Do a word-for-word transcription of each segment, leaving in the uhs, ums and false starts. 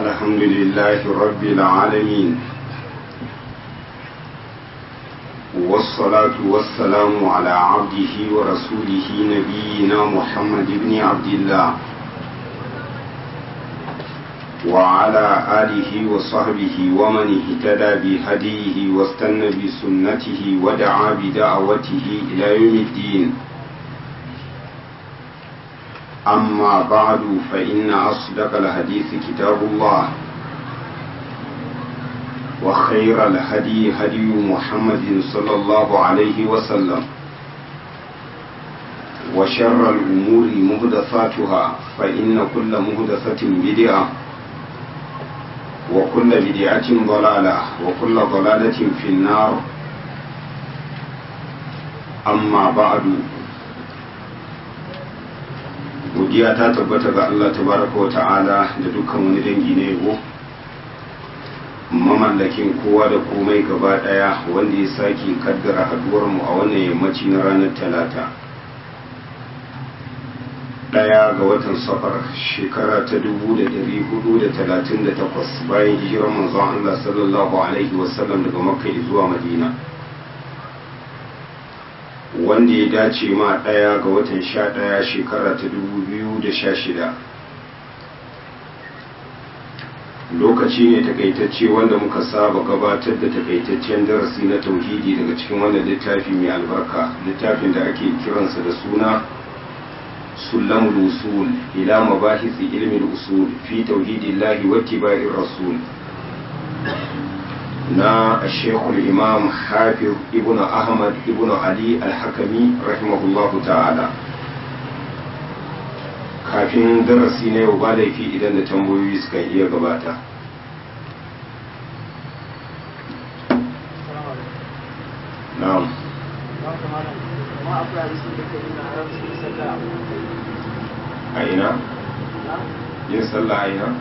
الحمد لله رب العالمين والصلاة والسلام على عبده ورسوله نبينا محمد بن عبد الله وعلى آله وصحبه ومن اهتدى بهديه واستنى بسنته ودعا بدعوته إلى يوم الدين. أما بعد فإن أصدق الحديث كتاب الله وخير الهدي هدي محمد صلى الله عليه وسلم وشر الأمور محدثاتها فإن كل محدثة بدعة وكل بدعة ضلالة وكل ضلالة في النار. أما بعد godiya ta tabbata ga Allah tabaraka wa ta'ala da dukkan wani dangi na yabo mamallakin kowa da komai gaba daya wanda ya sake kaddara haduwar mu a wannan yammaci na ranar talata daya ga watan safar shekara ta dubu da dari hudu da talatin da takwas bayan hijirar manzon Allah sallallahu alaihi wasallam daga makka zuwa madina wanda ya dace ma ɗaya ga watan sha ɗaya shekara ta dubu biyu da sha shida. Lokaci ne takaitacce wanda muka saba gabatar da takaitaccen darasi na tauhidi daga cikin wannan littafi mai albarka, littafin da ake kiransa da suna Sulamul Usul ila mabahisi ilmin usul fi tauhidillahi wa ittiba'ir rasul na shekul imam hafiz ibn ahmad ibn ali al-hakami rahimahullahu ta'ala. Kafin darasi na yau ba laifi idan da tambayoyi suka iya gabata. na'am a ina yin sallah a ina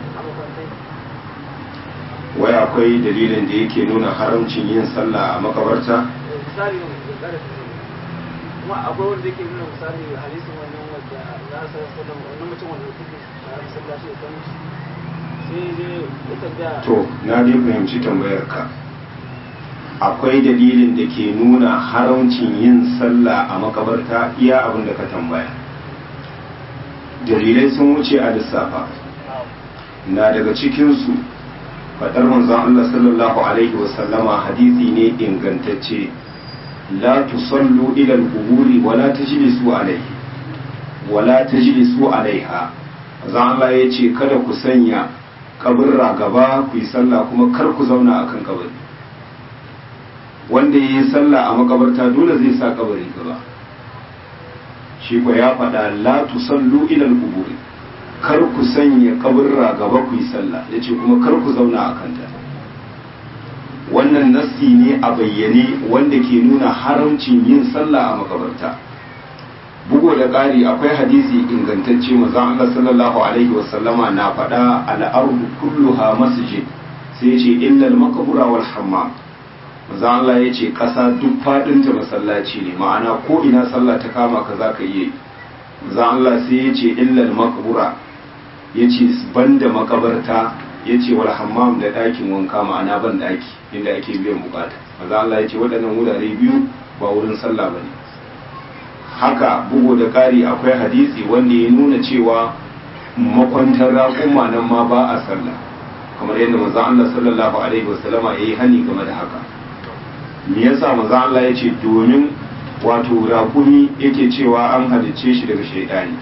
wai akwai dalilin da yake nuna haramcin yin sallah a makabarta? misali kuma akwai wanda yake nuna misali hadisin wannan wadda na sallallahu wannan mutum wanda yake tsarin sallah shi kan sai dai ita da to na dai fahimci tambayar ka. Akwai dalilin da ke nuna haramcin yin sallah a makabarta, iya abin da ka tambaya. Dalilai sun wuce a lissafa, na daga cikinsu fadar manzon Allah sallallahu alaihi wasallama hadisi ne ingantacce, la tusallu ila al-quburi wa la tajlisu alaihi wa la tajlisu alaiha. Manzon Allah yace kada ku sanya kaburra gaba ku yi sallah kuma kar ku zauna akan kabari. Wanda yayi sallah a makabarta dole zai sa kabari gaba. Shi ko ya fada la tusallu ila al-quburi, kar ku sanya kaburra gaba ku yi sallah, ya ce kuma kar ku zauna a kanta. Wannan nassi ne a bayyane wanda ke nuna haramcin yin sallah a makabarta. Bugu da ƙari akwai hadisi ingantacce manzon Allah sallallahu alaihi wasallama na faɗa al-ardu kulluha masjid, sai ya ce illa al-maqbura wal hammam. Manzon Allah ya ce ƙasa duk faɗinta masallaci ne, ma'ana ko ina sallah ta kama ka za ka iya yi. Manzon Allah sai ya ce illa al-maqbura, ya ce ban da makabarta, ya ce wal hammam da ɗakin wanka, ma'ana ban ɗaki inda ake biyan bukata. maza Allah ya ce waɗannan wurare biyu ba wurin sallah ba ne. Haka bugu da ƙari akwai hadisi wanda ya nuna cewa makwantar raƙuma nan ma ba a sallah, kamar yadda maza Allah sallallahu alaihi wasallama ya yi hani game da haka. Me yasa maza Allah ya ce domin wato raƙumi yake cewa an halicce shi daga shaidani.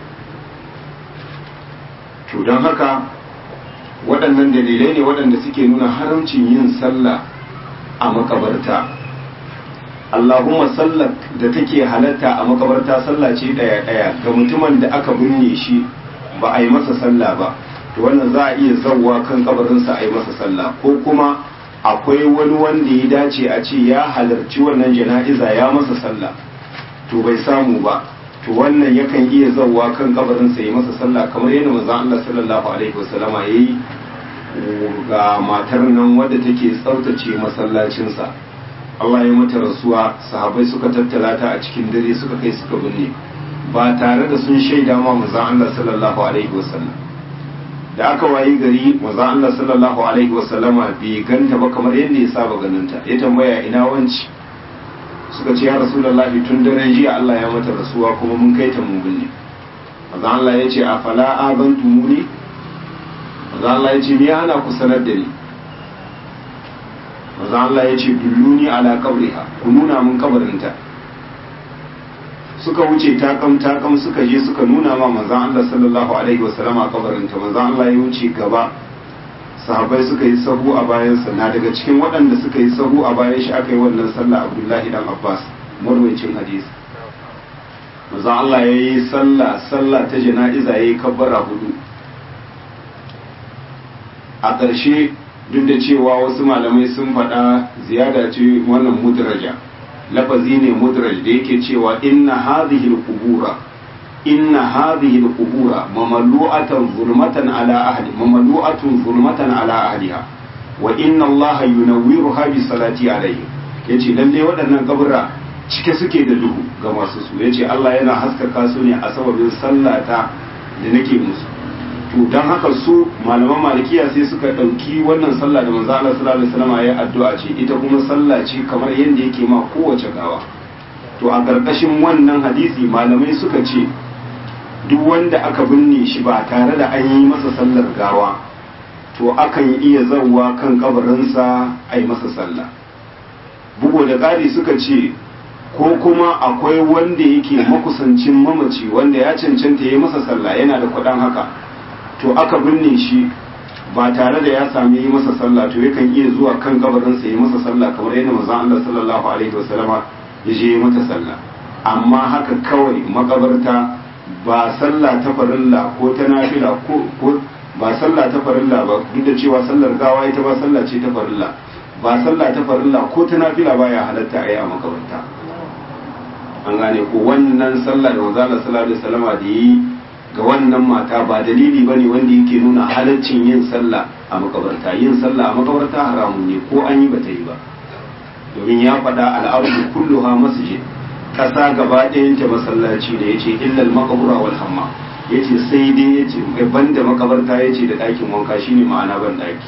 To don haka waɗannan dalilai ne waɗanda suke nuna haramcin yin sallah a makabarta. Allahumma sallar da take halatta a makabarta sallah ce ɗaya-ɗaya ga mutumin da aka binne shi ba a yi masa sallah ba, to wannan za a iya zawwa kan kabarinsa a yi masa sallah, ko kuma akwai wani wanda ya dace a ce ya halarci wannan jana'iza ya masa sallah to bai samu ba, to wannan yakan iya zawwa kan kabarin sa yi masa sallah, kamar yadda manzon Allah sallallahu alaihi wasallama yayi ga matar nan wadda take tsautace masallacin sa. Allah ya mata rasuwa, sahabbai suka tattala ta a cikin dare suka kai suka binne ba tare da sun shaida ma manzon Allah sallallahu alaihi wasallam. da aka wayi gari manzon Allah sallallahu alaihi wasallama bai ganta ba kamar yadda ya saba ganinta, ya tambaya ina wanci, suka ce ya rasulullahi tun daren jiya Allah ya mata rasuwa kuma mun kai ta mun binne. manzon Allah ya ce a fala azantumuni, manzon Allah ya ce me ana ku sanar da ni, manzon Allah ya ce dulluni ala qabriha, ku nuna mun kabarinta. Suka wuce takam takam suka je suka nuna ma manzon Allah sallallahu alaihi wasallam a kabarinta. manzon Allah ya wuce gaba, sahabbai suka yi sahu a bayansa. Na daga cikin waɗanda suka yi sahu a bayan shi aka yi wannan sallah Abdullahi dan Abbas, marwayacin hadisi. manzon Allah ya yi sallah sallah ta jana'iza, ya yi kabbara hudu. A ƙarshe duk da cewa wasu malamai sun faɗa ziyada ce wannan mudraja, lafazi ne mudraj da yake cewa inna hadhihi al-qubura inna hadhihi al-qubura mamlu'atan zulmatan ala ahli mamlu'atun zulmatan ala ahliha wa inna Allah yunawwiruha bi salati alayhi. yace lalle waɗannan kabura cike suke da duhu ga masu su, yace Allah yana haskaka su ne a sababin sallata da nake musu. to dan haka su malaman malikiya sai suka dauki wannan sallah da manzo Allah sallallahu alaihi wasallam ya addu'a ce, ita kuma sallah ce kamar yanda yake ma kowace gawa. to a karkashin wannan hadisi malamai suka ce duk wanda aka binne shi ba tare da an yi masa sallar gawa to akan iya zawwa kan kabarinsa a yi masa sallah. bugu da ƙari suka ce ko kuma akwai wanda yake makusancin mamaci wanda ya cancanta ya yi masa sallah, yana da kuɗin haka, to aka binne shi ba tare da ya sami yi masa sallah, to yakan iya zuwa kan kabarinsa yi masa sallah kamar yadda manzon Allah sallallahu alaihi wasallama ya je mata sallah. amma haka kawai makabarta ba sallah ta farilla ko ta nafila ko ko ba sallah ta farilla ba, duk da cewa sallar gawa ita ba sallah ce ta farilla, ba sallah ta farilla ko ta nafila baya halatta a yi a makabarta. an gane ko wannan sallah da manzon Allah sallallahu alaihi wasallama da yi ga wannan mata ba dalili ba ne wanda yake nuna halaccin yin sallah a makabarta. yin sallah a makabarta haramun ne ko an yi ba ta yi ba, domin ya faɗa al'ardu kulluha masjid, ƙasa gaba ɗayanta masallaci da ya ce illal makabura wal hamma, ya ce sai dai ya ce ban da makabarta ya ce da ɗakin wanka shine ma'ana ban ɗaki.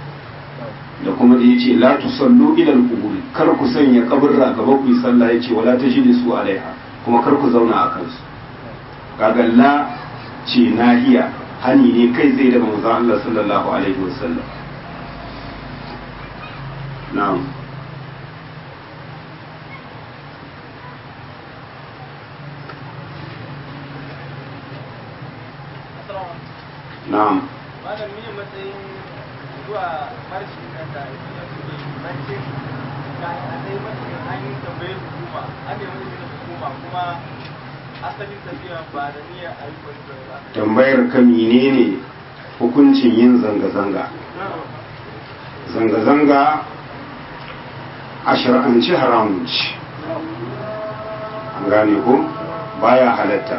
da kuma da ya ce la tusallu ilal qubur, kar ku sanya kaburra gaba ku yi sallah, ya ce wala tajlisu alaiha, kuma kar ku zauna a kansu. kaga la ce nahiya, hani ne kai zai daga manzon Allah sallallahu alaihi wasallam. na'am na'am malam mene matsayin zuwa marshi nan da ya fi mace ga a dai mace an yi tambayar hukuma, an yi mace hukuma kuma asalin tafiya ba da niyyar ayyukan ba. tambayar ka menene hukuncin yin zanga-zanga? zanga-zanga a shar'anci haramun ce, an gane ko baya halatta,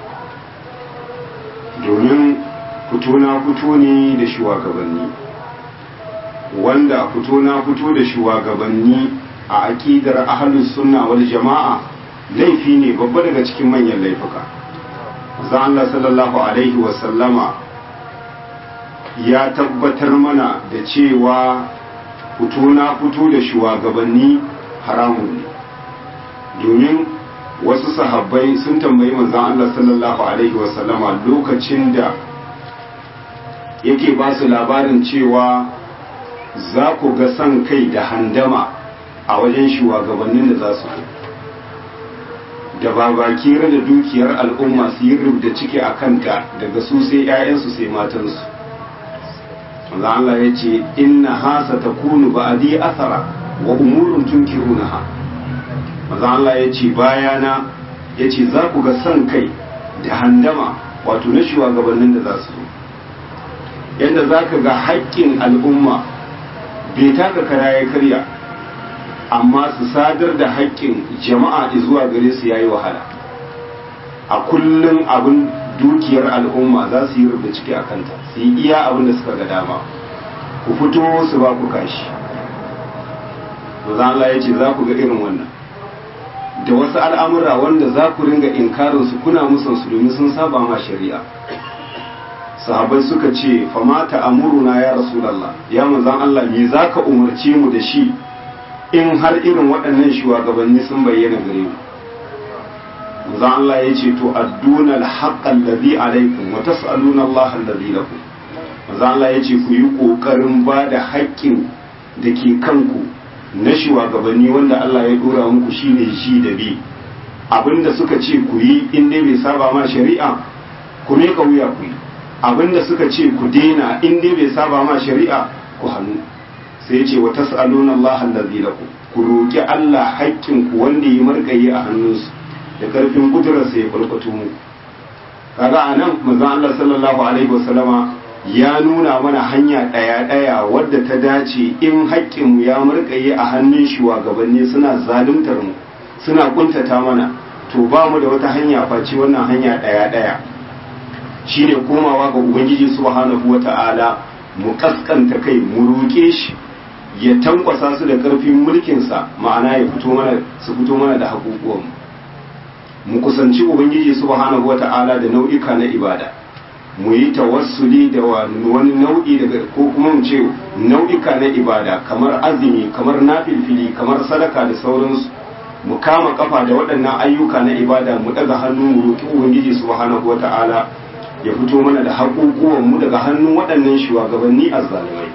domin fito na fito ne da shugabanni, wanda fito na fito da shugabanni a aqidar ahlus sunna wal jama'a laifi ne babba daga cikin manyan laifuka. manzon Allah sallallahu alaihi wa sallama ya tabbatar mana da cewa fito na fito da shugabanni haramun ne, domin wasu sahabbai sun tambayi manzon Allah sallallahu alaihi wa sallama lokacin da yake ba su labarin cewa za ku ga san kai da handama a wajen shugabannin da za su da babakira da dukiyar al'umma su yi rubda ciki a kanta daga su sai 'ya'yansu sai matansu. manzo Allah ya ce inna hasa takunu ba'di athara wa umurun tunkirunaha. manzo Allah ya ce bayana ya ce za ku ga san kai da handama wato na shugabannin da za su zo, yadda za ka ga haƙƙin al'umma bai taka kara ya karya, amma su sadar da haƙƙin jama'a zuwa gare su yayi wahala. a kullum abin dukiyar al'umma za su yi rubuta ciki a kanta, su yi iya abin da suka ga dama, ku fito su ba ku kashi. manzo Allah ya ce za ku ga irin wannan da wasu al'amura wanda za ku ringa inkarin su kuna musan su domin sun saba ma shari'a. sahabbai suka ce fama ta'amuruna ya rasulullah ya manzon Allah me zaka umarce mu da shi in har irin waɗannan shugabanni sun bayyana gare mu manzon Allah ya ce to adduna al-haqqa alladhi alaykum wa tas'aluna Allah alladhi lakum manzon Allah ya ce ku yi kokarin ba da haƙƙin da ke kanku na shugabanni wanda Allah ya dora muku shine shi da bi abinda suka ce ku yi in dai bai saba ma shari'a ku me wuya ku yi abinda suka ce ku daina in dai bai saba ma shari'a ku hannu sai ce wa tas'aluna Allah allazi lakum ku roki Allah haƙƙin ku wanda ya markaye a hannunsu da karfin kudurar sa ya kulkuto mu kaga anan manzon Allah sallallahu alaihi wasallama ya nuna mana hanya daya daya wadda ta dace in haƙƙin mu ya markaye a hannun shugabanni suna zaluntar mu suna kuntata mana to ba mu da wata hanya face wannan hanya daya daya shine komawa ga ubangiji subhanahu wata'ala mu kaskanta kai mu roke shi ya tankwasa su da karfin mulkin sa ma'ana ya fito mana su fito mana da hakukuwan mu kusanci ubangiji subhanahu wata'ala da nau'ika na ibada mu yi tawassuli da wani nau'i daga ko kuma mu ce nau'ika na ibada kamar azumi kamar nafilfili kamar sadaka da sauransu mu kama kafa da waɗannan ayyuka na ibada mu daga hannu mu roki ubangiji subhanahu wata'ala ya fito mana da haƙuƙuwanmu daga hannun waɗannan shugabanni azzalimai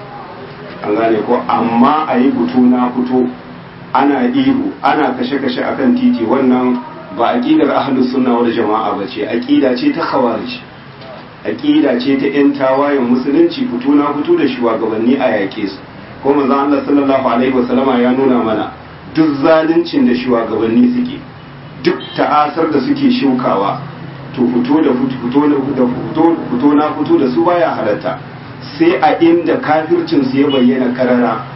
an gane ko amma a yi fito na fito ana ihu ana kashe-kashe akan titi wannan ba aƙidar ahlus sunna wal jama'a ba ce aƙida ce ta khawarij aƙida ce ta yan tawayen musulunci fito na fito da shugabanni a yaƙe su ko manzon Allah sallallahu alaihi wasallama ya nuna mana duk zaluncin da shugabanni suke duk ta'asar da suke shukawa to fito da fito da fito fito na fito da su baya halatta sai a inda kafircin su ya bayyana karara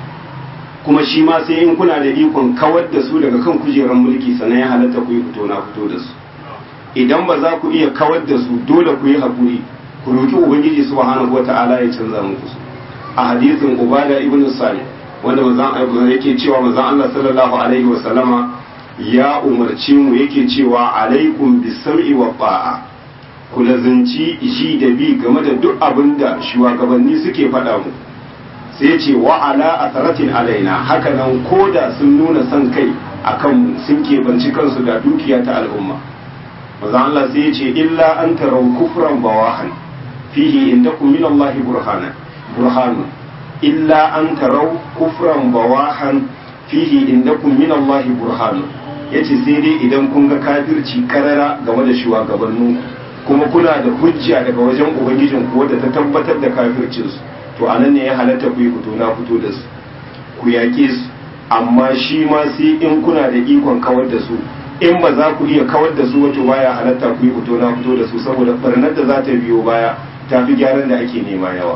kuma shi ma sai in kuna da ikon kawar da su daga kan kujerar mulki sannan ya halatta ku yi fito na fito da su idan ba za ku iya kawar da su dole ku yi hakuri ku roki ubangiji subhanahu wata'ala ya canza muku su a hadisin ubada ibn salih wanda manzon yake cewa manzon Allah sallallahu alaihi wa sallama ya umarci mu yake cewa alaikum bisam'i wa ta'a ku lazanci ji da bi game da duk abin da shugabanni suke faɗa mu sai ce wa ala asaratin alaina haka nan koda sun nuna son kai akan mu sun kebanci kansu da dukiya ta al'umma manzo Allah sai ya ce illa an tarau kufran bawahan fihi indakum min Allah burhana burhanu illa an tarau kufran bawahan fihi indakum min Allah burhanu yace sai dai idan kun ga kafirci karara game da shugabannin kuma kuna da hujja daga wajen ubangijin ku wadda ta tabbatar da kafircin su to anan ne ya halatta ku yi fito na fito da su ku yaƙe su amma shi ma sai in kuna da ikon kawar da su in ba za ku iya kawar da su wato baya halatta ku yi fito na fito da su saboda barnar da za ta biyo baya ta fi gyaran da ake nema yawa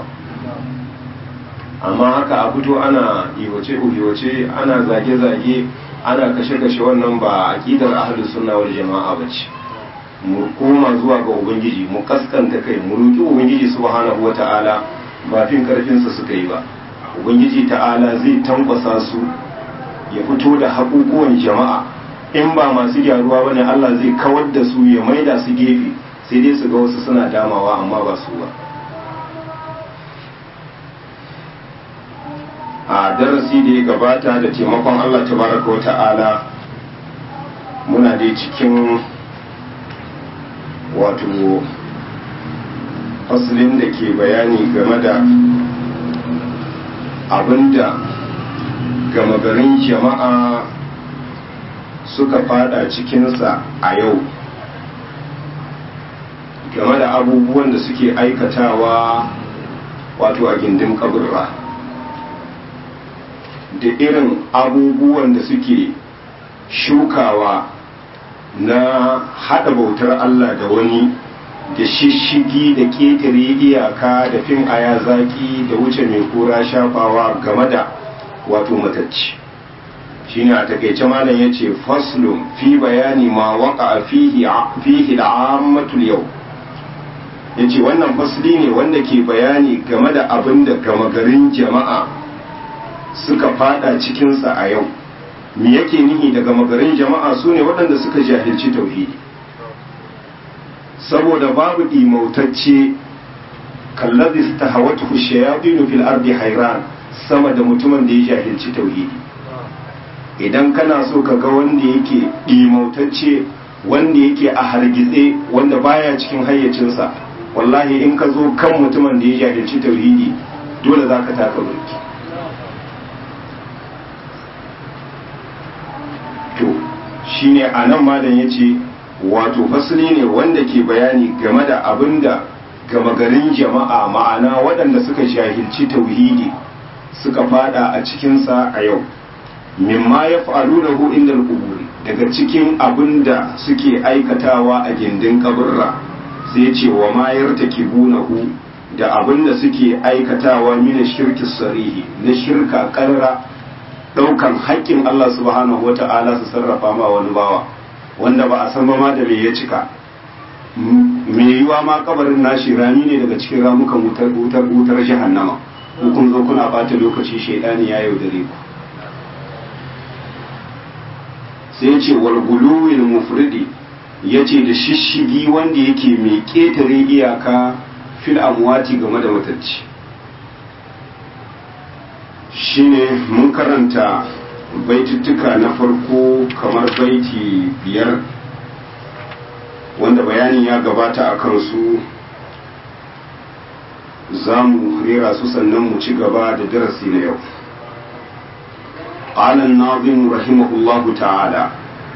amma haka a fito ana iwace iwace ana zage-zage ana kashe-kashe wannan ba aqidar ahlus sunna wal jama'a bace mu koma zuwa ga ubangiji mu kaskanta kai mu roki ubangiji subhanahu wata'ala ba fin karfin sa suka yi ba ubangiji ta'ala zai tankwasa su ya fito da haƙuƙuwan jama'a in ba masu gyaruwa bane Allah zai kawar da su ya maida su gefe sai dai su ga wasu suna damawa amma ba su ba a darasi da ya gabata da taimakon Allah tabaraka wa ta'ala muna dai cikin wato faslin da ke bayani game da abinda gama garin jama'a suka fada cikinsa a yau game da abubuwan da suke aikatawa wato a gindin kaburra da irin abubuwan da suke shukawa na hada bautar Allah da wani da shishigi da ƙetare iyaka da fin aya zaki da wuce mai kura shafawa game da wato matacci shine a takeice malam yace faslun fi bayani ma waqa fihi fihi al'ammatul yau yace wannan fasli ne wanda ke bayani game da abin da gama garin jama'a suka fada cikinsa a yau me yake nihi daga magarin jama'a su ne waɗanda suka jahilci tauhidi saboda babu ɗimautacce kallazi istahawatuhu shayatin fil ardi hayran sama da mutumin da ya jahilci tauhidi. Idan kana so ka ga wanda yake ɗimautacce, wanda yake a hargitse, wanda baya cikin hayyacinsa, wallahi in ka zo kan mutumin da ya jahilci tauhidi dole za ka taka burki. to shine a nan malam ya ce wato fasali ne wanda ke bayani game da abin da gama garin jama'a, ma'ana waɗanda suka jahilci tauhidi suka fada a cikinsa a yau, mimma ya fa'alu na hu inda kuburi, daga cikin abin da suke aikatawa a gindin kaburra, sai ce wa mayar ta kibunahu, da abin da suke aikatawa mina shirki sarihi, na shirka karra, ɗaukan haƙƙin Allah subhanahu wata'ala su sarrafa ma wani bawa wanda ba a san ba ma da me ya cika. Me yiwa ma kabarin nashi rami ne daga cikin ramukan wutar wutar wutar jahannama, ko kun zo kuna bata lokaci, shaidani ya yaudare ku. sai ya ce wal guluwil mufridi, ya ce da shishigi wanda yake mai ƙetare iyaka fil amwati game da matacci. shine mun karanta baituttuka na farko kamar baiti biyar wanda bayanin ya gabata a kansu, za mu rera su sannan mu ci gaba da darasi na yau. قال الناظم رحمه الله تعالى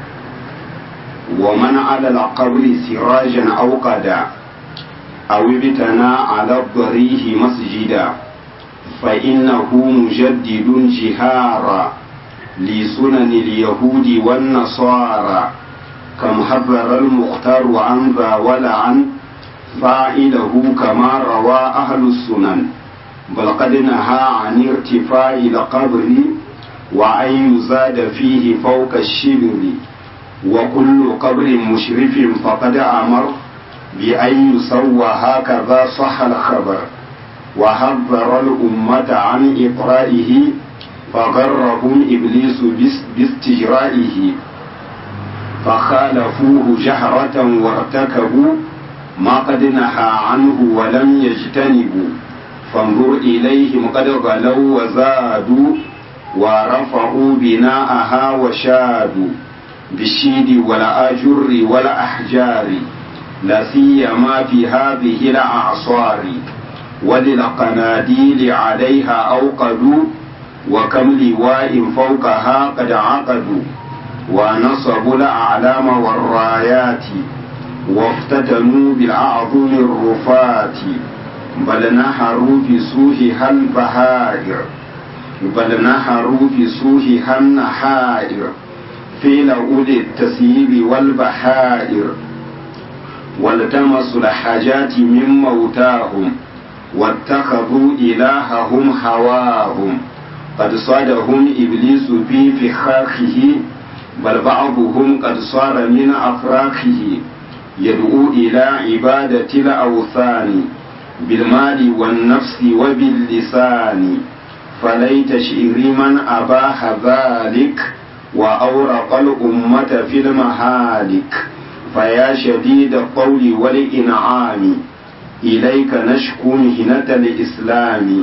ومن على القبر سراجا أوقدا أو ابتنى على الضريح مسجدا فإنه مجدد جهارا لسنن اليهود والنصارى كم حذر المختار عن ذا ولعن فاعله كما روى أهل السنن بل قد نهى عن ارتفاع القبر وأن يزاد فيه فوق الشبر وكل قبر مشرف فقد أمر بأن يسوى هكذا صح الخبر وحذر الأمة عن إقرائه فغرهم إبليس باستجرائه فخالفوه جهرة وارتكبوا ما قد نهى عنه ولم يجتنبوا فانظر إليهم قد غلوا وزادوا ورفعوا بناءها وشادوا بالشيد والأجر والأحجار لا سيما في هذه الأعصار وللقناديل عليها أوقدوا وكم لواء فوقها قد عقدوا ونصبوا الأعلام والرايات وافتتنوا بالأعظم الرفات بل نحروا في سوحها البهائر بل نحروا في سوحها النحائر في لأولي التسييب والبحائر والتمسوا الحاجات من موتاهم واتخذوا إلههم هواهم قد صادهم إبليس في فخاخه بل بعضهم قد صار من أفراخه يدعو إلى عبادة الأوثان بالمال والنفس وباللسان فليت شئري من أباح ذلك وأورق الأمة في المهالك فيا شديد الطول والإنعام إليك نشكو مهنة الإسلام.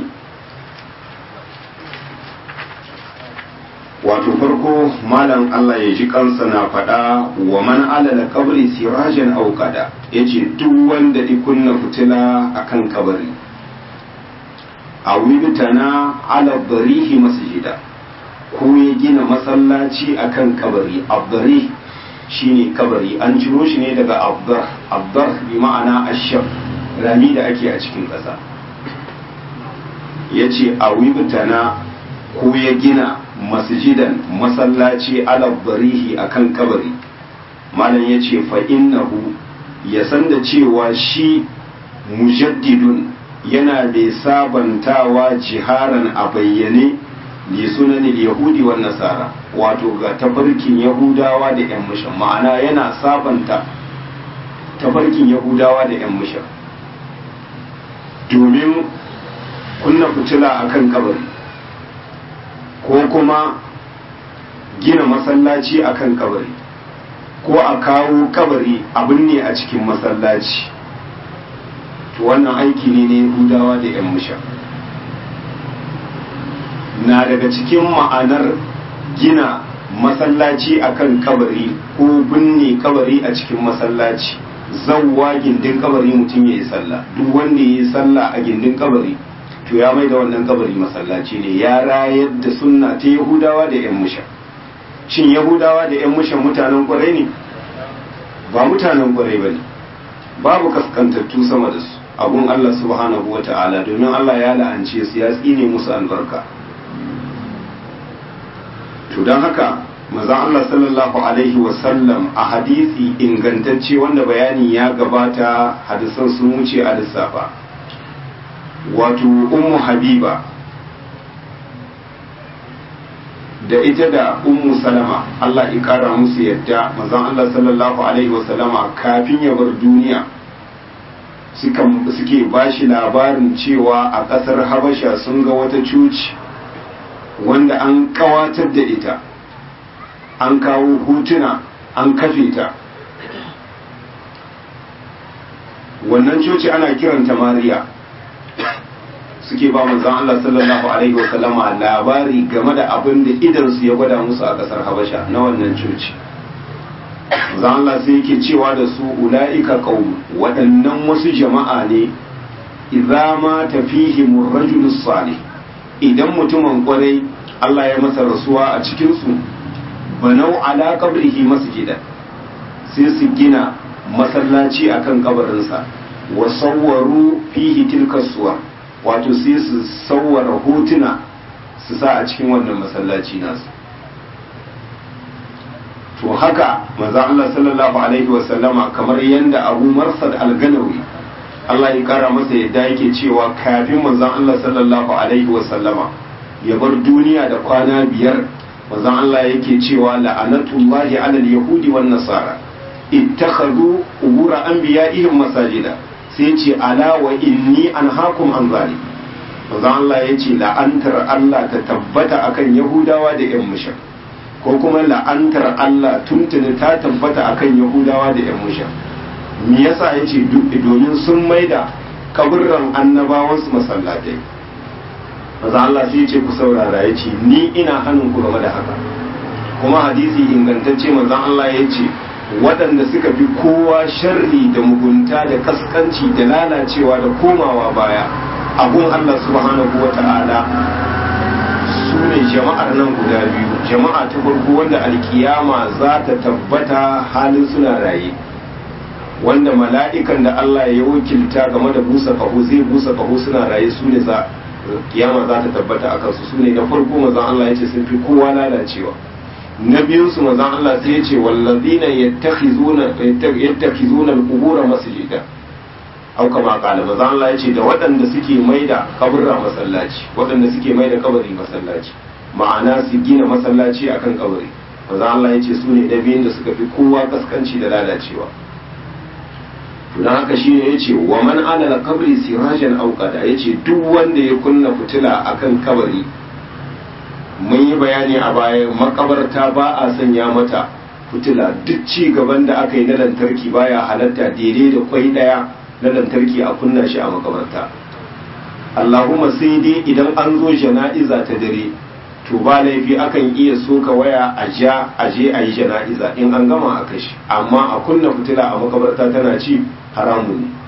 wato farko malam Allah ya ji kansa na faɗa wa man alala kabri sirajan auqada, yace duk wanda ya kunna fitila akan kabari a wibtana ala barihi masjida, ko ya gina masallaci akan kabari. abdari shine kabari, an ciro shi ne daga abdar. abdar bi ma'ana ashab, rami da ake a cikin ƙasa. yace a wibtana, ko ya gina masjidan masallaci ala barihi akan kabari. malam yace fa innahu, ya san da cewa shi mujaddidun yana mai sabantawa jiharan a bayyane li sunanin yahudi wa nasara, wato ga tafarkin yahudawa da yan mushan, ma'ana yana sabanta tafarkin yahudawa da yan mushan. domin kunna fitila akan kabari ko kuma gina masallaci akan kabari, ko a kawo kabari abin ne a cikin masallaci, to wannan aiki ne na yahudawa da yan musha. Na daga cikin ma'anar gina masallaci akan kabari ko binne kabari a cikin masallaci, zawwa gindin kabari mutum ya yi sallah. Duk wanda ya yi sallah a gindin kabari to ya mai da wannan kabari masallaci ne, ya rayar da sunna ta yahudawa da yan musha. Shin yahudawa da yan musha mutanen kwarai ne? Ba mutanen kwarai ba ne, babu kaskantattu sama da su abun Allah subhanahu wa ta'ala, domin Allah ya la'ance su ya tsine musu albarka. To don haka maza Allah sallallahu alaihi wasallam a hadisi ingantacce wanda bayani ya gabata, hadisan sun wuce a lissafa, wato ummu habiba da ita da ummu salama Allah ya kara musu yadda manzon Allah sallallahu alaihi wasallama kafin ya bar duniya suke bashi labarin cewa a ƙasar habasha sun ga wata cuci wanda an kawatar da ita, an kawo hotuna an kafe ta. Wannan coci ana kiranta Mariya. Suke ba manzon Allah sallallahu alaihi wasallama labari game da abin da idansu ya gwada musu a ƙasar habasha na wannan coci. Manzon Allah sai yake cewa da su ula'ika qaum, waɗannan wasu jama'a ne idza ma tafihimur rajulus salih, idan mutumin kwarai Allah ya masa rasuwa a cikinsu, banau ala qabrihi masjida, sai su gina masallaci akan kabarinsa, wa sawwaru fihi tilka suwar, wato sai su sawwara hotuna su sa a cikin wannan masallaci nasu. To haka manzo Allah sallallahu alaihi wa sallama, kamar yanda Abu Marsad al-Ganawi Allah ya kara masa yadda yake cewa kafin manzon Allah sallallahu alaihi wa sallama ya bar duniya da kwana biyar, manzon Allah yake cewa la'anatullahi alal yahudi wan nasara ittakhadhu qubur anbiya'ihim masajida, sai ce ala wa inni anhaakum an zalik. Manzon Allah yace la'antar Allah ta tabbata akan yahudawa da yan mushrik, ko kuma la'antar Allah tuntuni ta tabbata akan yahudawa da yan mushrik. Me yasa yace duk domin sun maida kaburran annabawansu masallatai. Maza Allah sai ce ku saurara, ya ce ni ina hannun ku game da haka. Kuma hadisi ingantacce manzon Allah ya ce waɗanda suka fi kowa sharri da mugunta da kaskanci da lalacewa da komawa baya abun Allah subhanahu wa ta'ala su ne jama'ar nan guda biyu. Jama'a ta farko wanda alkiyama za ta tabbata halin suna raye, wanda mala'ikan da Allah ya wakilta game da busa kaho zai busa kaho suna raye, su ne za kiyama za ta tabbata a kansu. Su ne na farko mazan Allah ya ce sun fi kowa lalacewa. Na biyunsu mazan Allah sai ya ce wallazina yattakhizuna yattakhizuna al-qubura masjida, au kama qala. Mazan Allah ya ce da waɗanda suke maida kaburra masallaci, waɗanda suke maida kabari masallaci, ma'ana su gina masallaci akan kabari. Mazan Allah ya ce su ne na biyun da suka fi kowa kaskanci da lalacewa. don haka shi ne ya ce wa man ala kabri sirajan auqada, ya ce duk wanda ya kunna fitila akan kabari. Mun yi bayani a baya makabarta ba a sanya mata fitila, duk ci gaban da aka yi na lantarki baya halatta daidai da kwai daya na lantarki a kunna shi a makabarta. Allahumma sai dai idan an zo jana'iza ta dare to ba laifi akan iya soka waya a ja a je a yi jana'iza in an gama a kashi, amma a kunna fitila a makabarta tana ci haramun ne,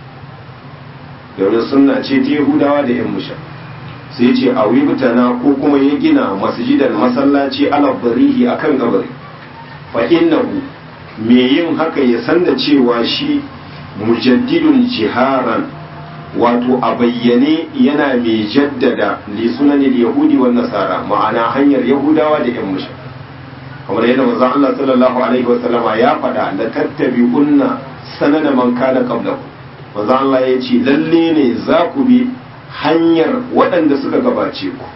domin sunna ce ta Yahudawa da yan musha. Sai ce a wibtana ko kuma ya gina masjidan masallaci ala barihi akan kabari, fa innahu me yin haka ya san da cewa shi mujaddidun jiharan, wato a bayyane yana mai jaddada li sunanil yahudi wan nasara, ma'ana hanyar yahudawa da yan musha. kamar yadda manzon Allah sallallahu alaihi wasallama ya faɗa da tattabi'unna sanana man kana qablakum, manzon Allah ya ce lalle ne za ku bi hanyar waɗanda suka gabace ku.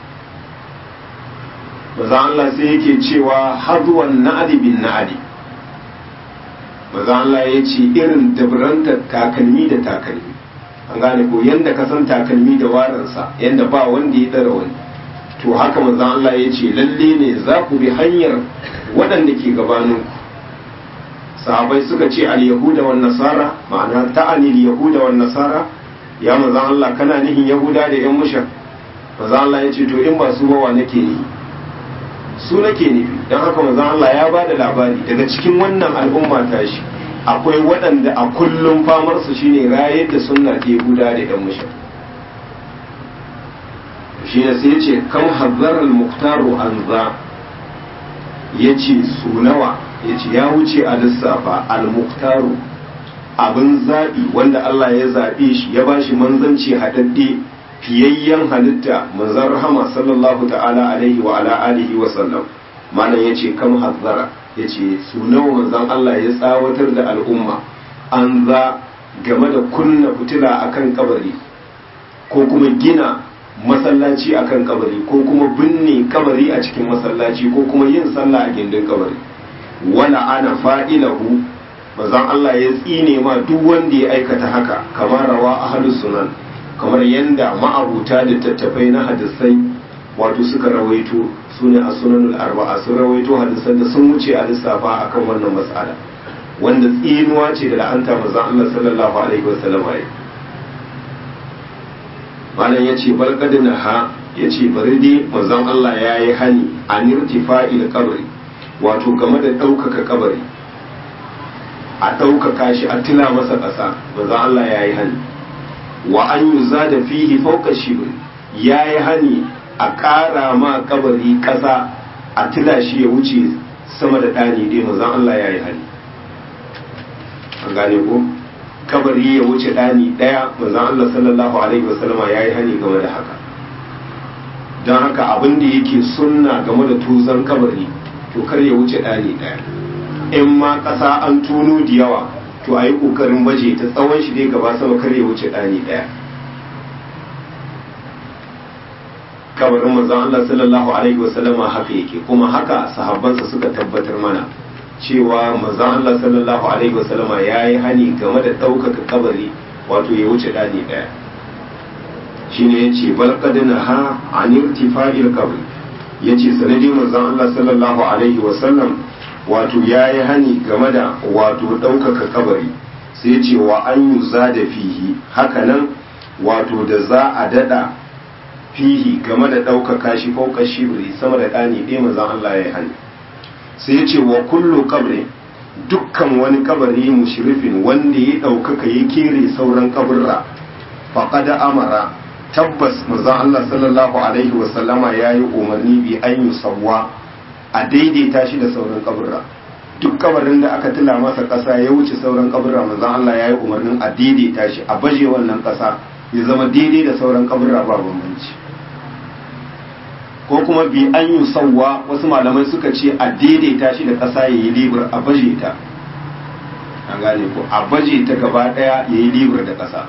manzon Allah sai yake cewa hadwan na'adi bin na'adi, manzon Allah ya ce irin dabranta takalmi da takalmi, an gane ko yanda ka san takalmi da waransa yanda ba wanda ya dara wani, to haka manzon Allah ya ce lalle ne za ku bi hanyar waɗanda ke gabanin ku. Sahabai suka ce al yahuda wan nasara, ma'ana ta'ani al yahuda wan nasara, ya manzon Allah kana nihin yahuda da yan mushan manzon Allah ya ce to in ba su ba wa nake ni su nake nufi don haka manzon Allah ya ba da labari daga cikin wannan al'umma ta shi akwai waɗanda a kullum famar su shine rayar da sunna ta yahuda da yan mushan shi ne sai ya ce kam hazzar al-muqtaru an za ya ce su nawa ya ce ya wuce a lissafa al-muqtaru abin zaɓi wanda Allah ya zaɓe shi ya ba shi manzanci haɗaɗɗe fiyayyen halitta manzan rahama sallallahu ta'ala alaihi wa ala alihi wa sallam malam ya ce kam hazzara ya ce su nawa manzan Allah ya tsawatar da al'umma an za game da kunna fitila akan kabari ko kuma gina masallaci akan kabari ko kuma binne kabari a cikin masallaci ko kuma yin sallah a gindin kabari wala ana fa'ilahu manzon Allah ya tsine ma duk wanda ya aikata haka kamar rawa ahlus sunan kamar yanda ma'abuta da tattafai na hadisai wato suka rawaito sune as-sunanul arba'a sun rawaito hadisan da sun wuce a lissafa akan wannan mas'ala wanda tsinuwa ce da la'anta manzon Allah sallallahu alaihi wasallam ya malam yace bal qadna ha yace bari dai manzon Allah yayi hani an irtifa'il qabri wato game da ɗaukaka kabari a ɗaukaka shi a tila masa ƙasa manzon Allah ya yi hani wa an yi za da fihi fauka shibir ya yi hani a ƙara ma kabari ƙasa a tila shi ya wuce sama da ɗani dai manzon Allah ya yi hani an gane ko kabari ya wuce ɗani ɗaya manzon Allah sallallahu alaihi wasallama ya yi hani game da haka don haka abin da yake sunna game da tuzan kabari to kar ya wuce ɗani ɗaya in ma ƙasa an tuno da yawa to a yi ƙoƙarin baje ta tsawon shi dai gaba sama kar ya wuce ɗani ɗaya kabarin manzon Allah sallallahu alaihi wasallama haka yake kuma haka sahabbansa suka tabbatar mana cewa manzon Allah sallallahu alaihi wasallama ya yi hani game da ɗaukaka kabari wato ya wuce ɗani ɗaya shine ya ce bal qad naha an irtifa'il qabri ya ce sanadi manzon Allah sallallahu alaihi wasallam wato ya yi hani game da wato ɗaukaka kabari sai ya ce wa an yi za da fihi hakanan wato da za a daɗa fihi game da ɗaukaka shi fauka shibiri sama da ɗani ɗaya manzon Allah ya yi hani sai ya ce wa kullu kabri dukkan wani kabari mushrifin wanda ya ɗaukaka ya kere sauran kaburra faqad amara tabbas manzon Allah sallallahu alaihi wasallama ya yi umarni bi an yi sawwa a daidaita shi da sauran kaburra duk kabarin da aka tila masa ƙasa ya wuce sauran kaburra manzon Allah ya yi umarnin a daidaita shi a baje wannan ƙasa ya zama daidai da sauran kaburra ba bambanci ko kuma bi an yi sawwa wasu malamai suka ce a daidaita shi da ƙasa ya yi libur a baje ta an gane ko a baje ta gaba ɗaya ya yi libur da ƙasa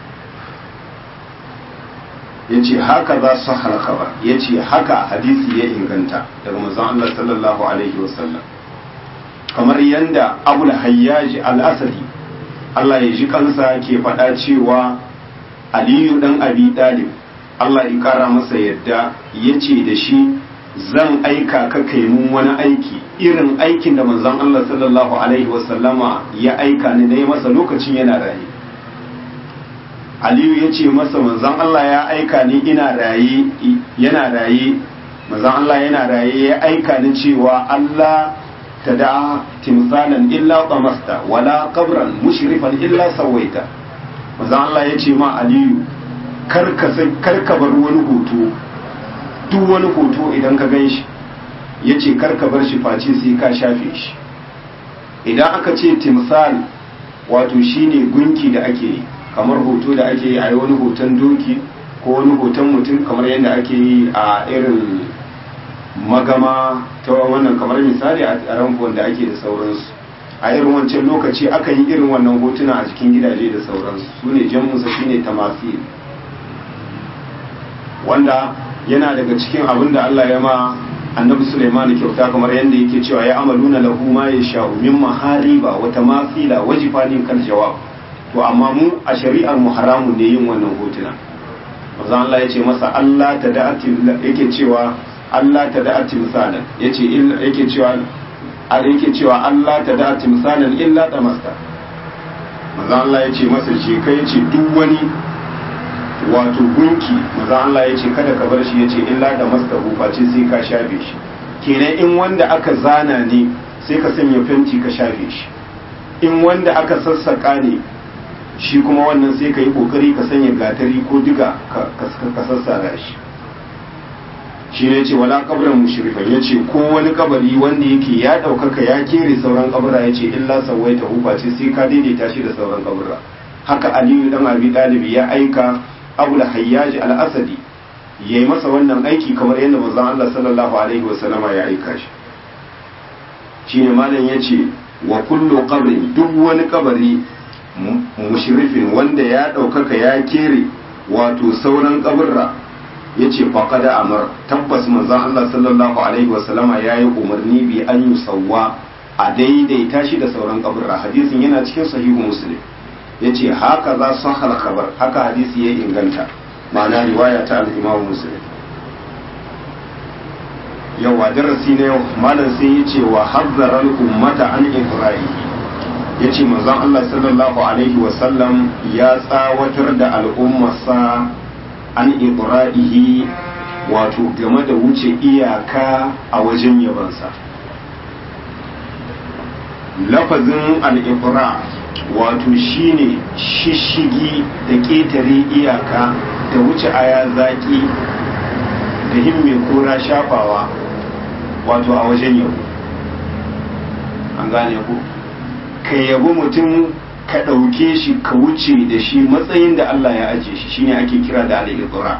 ya ce haka za su halkaba ya ce haka hadisi ya inganta daga manzon Allah sallallahu alaihi wasallam kamar yanda abul hayyaji al-asadi Allah ya ji kansa ke faɗa cewa aliyu dan abi dalib Allah ya kara masa yadda ya ce da shi zan aika ka kai mun wani aiki irin aikin da manzon Allah sallallahu alaihi wasallama ya aika ni na yi masa lokacin yana raye Aliyu ya ce masa manzon Allah ya aika ni ina raye yana raye manzon Allah yana raye ya aika ni cewa Allah ta da timsalan illa qamasta wala qabran mushrifan illa sawaita manzon Allah ya ce ma Aliyu karka sai karka bar wani hoto duk wani hoto idan ka ganshi yace karka bar shi face sai ka shafe shi idan aka ce timsal wato shine gunki da ake yi kamar hoto da ake yi a yi wani hoton doki ko wani hoton mutum kamar yadda ake yi a irin magama ta wannan kamar misali a ramfon da ake da sauransu a irin wancan lokaci aka yi irin wannan hotuna a cikin gidaje da sauransu su ne jam'unsa shi ne tamasil wanda yana daga cikin abin da Allah ya ma annabi Sulaiman kyauta kamar yadda yake cewa ya amaluna lahu ma yasha'u min mahariba wa tamasila wajifanin kal jawab to amma mu a shari'ar mu haramun ne yin wannan hotuna manzo Allah ya ce masa Allah ta da'ati yake cewa Allah ta da'ati misalan yace yake cewa a yake cewa Allah ta da'ati misalan illa tamasta manzo Allah ya ce masa shi kai yace duk wani wato gunki manzon Allah ya ce kada ka bar shi ya ce illa da mastahu face sai ka shafe shi kenan in wanda aka zana ne sai ka sanya fenti ka shafe shi in wanda aka sassaka ne shi kuma wannan sai ka yi kokari ka sanya gatari ko diga ka sassara shi shi ne ce wala kabran mushrifan ya ce ko wani kabari wanda yake ya ɗaukaka ya kere sauran kabura ya ce illa sawaita hufa ce sai ka daidaita shi da sauran kabura haka aliyu dan abi dalibi ya aika abu da hayyaji al-asadi ya yi masa wannan aiki kamar yadda manzon Allah sallallahu alaihi wasallama ya aika shi shine malam ya ce wa kullu qabrin duk wani kabari mushrifin wanda ya ɗaukaka ya kere wato sauran kaburra ya ce faƙada amar tabbas manzon Allah sallallahu alaihi wasallama ya yi umarni bi an yi sauwa a daidaita shi da sauran kaburra hadisin yana cikin sahihu muslim ya ce haka za su halakabar haka hadisi ya inganta ma'ana riwaya ta al-imam muslim yawa darasi na yau malam sai ya ce wa hazzarar ummata an ibrahim ya ce manzon Allah sallallahu alaihi wasallam ya tsawatar da al'ummarsa an ibrahihi wato game da wuce iyaka a wajen yabansa lafazin al-ibra wato shine shishigi da ƙetare iyaka da wuce aya zaki da himme kora shafawa wato a wajen yabo an gane ku ka yabo mutum ka ɗauke shi ka wuce da shi matsayin da Allah ya ajiye shi shine ake kira da al-iqra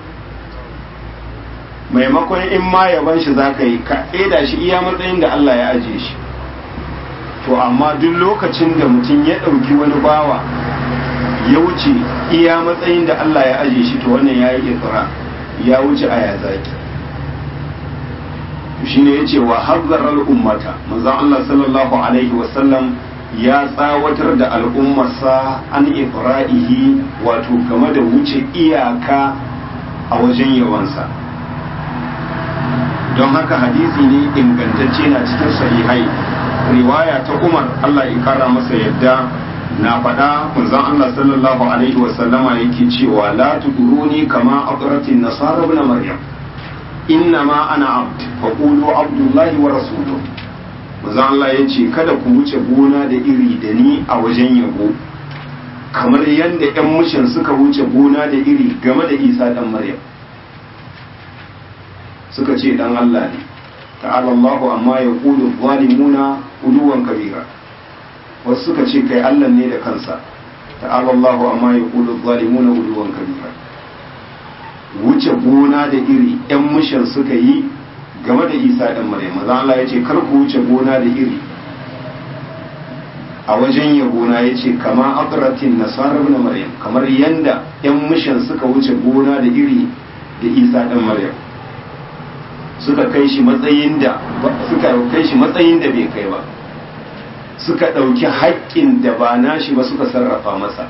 maimakon in ma yaban shi zaka yi ka da shi iya matsayin da Allah ya ajiye shi to amma duk lokacin da mutum ya ɗauki wani bawa ya wuce iya matsayin da Allah ya ajiye shi to wannan yayi iqra ya wuce aya zaki shine yace wa hazzara al-ummata manzon Allah sallallahu alaihi wasallam ya tsawatar da al'ummarsa an ifra'ihi wato game da wuce iyaka a wajen yawansa don haka hadisi ne ingantacce na cikin sahihai riwaya ta Umar Allah ya kara masa yadda na faɗa manzon Allah sallallahu alaihi wasallama yake cewa la tuduruni kama aqratin nasara ibn maryam innama ana abd faqulu abdullahi wa rasuluhu manzon Allah ya ce kada ku wuce gona da iri da ni a wajen yabo kamar yadda 'yan mushin suka wuce gona da iri game da isa dan maryam suka ce dan Allah ne ta'ala Allahu amma ya kulu zalimuna uluwan kabira wasu suka ce kai Allah ne da kansa ta'ala Allahu amma ya kulu zalimuna uluwan kabira wuce gona da iri 'yan mushin suka yi game da isa ɗan maryam maza Allah ya ce kar ku wuce gona da iri a wajen ya gona ya ce kama akratin nasara ibn maryam kamar yanda yan mishan suka wuce gona da iri da isa ɗan maryam suka kai shi matsayin da suka kai shi matsayin da bai kai ba suka ɗauki haƙƙin da ba nashi ba suka sarrafa masa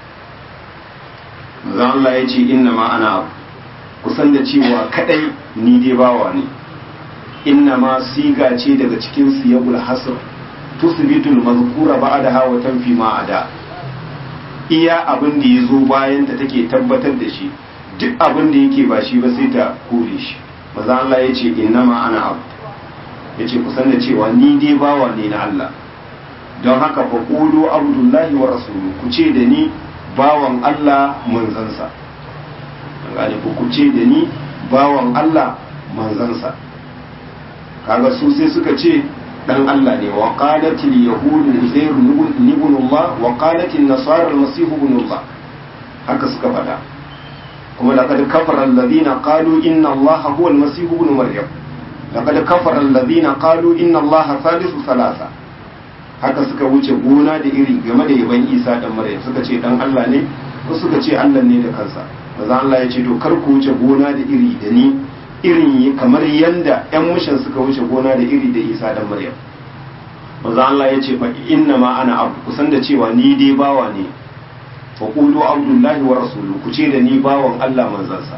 maza Allah ya ce inna ma ana kusan da cewa kadai ni dai bawa ne inna ma siga ce daga cikin siyagul hasr tusbitul mazkura ba'daha wa tanfi ma ada iya abin da yazo bayan ta take tabbatar da shi duk abin da yake ba shi ba sai ta kore shi maza Allah yace inna ma ana abd yace kusan da cewa ni dai bawa ne na Allah don haka fa qulu abdullahi wa rasuluhu ku ce da ni bawan Allah manzansa an gane ku ku ce da ni bawan Allah manzansa kaga su sai suka ce dan Allah ne wa qalatil yahud uzair ibn Allah wa qalatil nasara al-masih ibn Allah haka suka faɗa kuma laqad kafara alladhina qalu inna Allah huwa al-masih ibn maryam laqad kafara alladhina qalu inna Allah thalithu thalatha haka suka wuce gona da iri game da yaban Isa dan Maryam suka ce dan Allah ne ko suka ce Allah ne da kansa manzo Allah ya ce to kar ku wuce gona da iri da ni irin kamar yanda yan mushin suka wuce gona da iri da Isa dan Maryam manzo Allah ya ce fa inna ma ana abdu kusan da cewa ni dai bawa ne fa qulu abdullahi wa rasuluhu ku ce da ni bawan Allah manzansa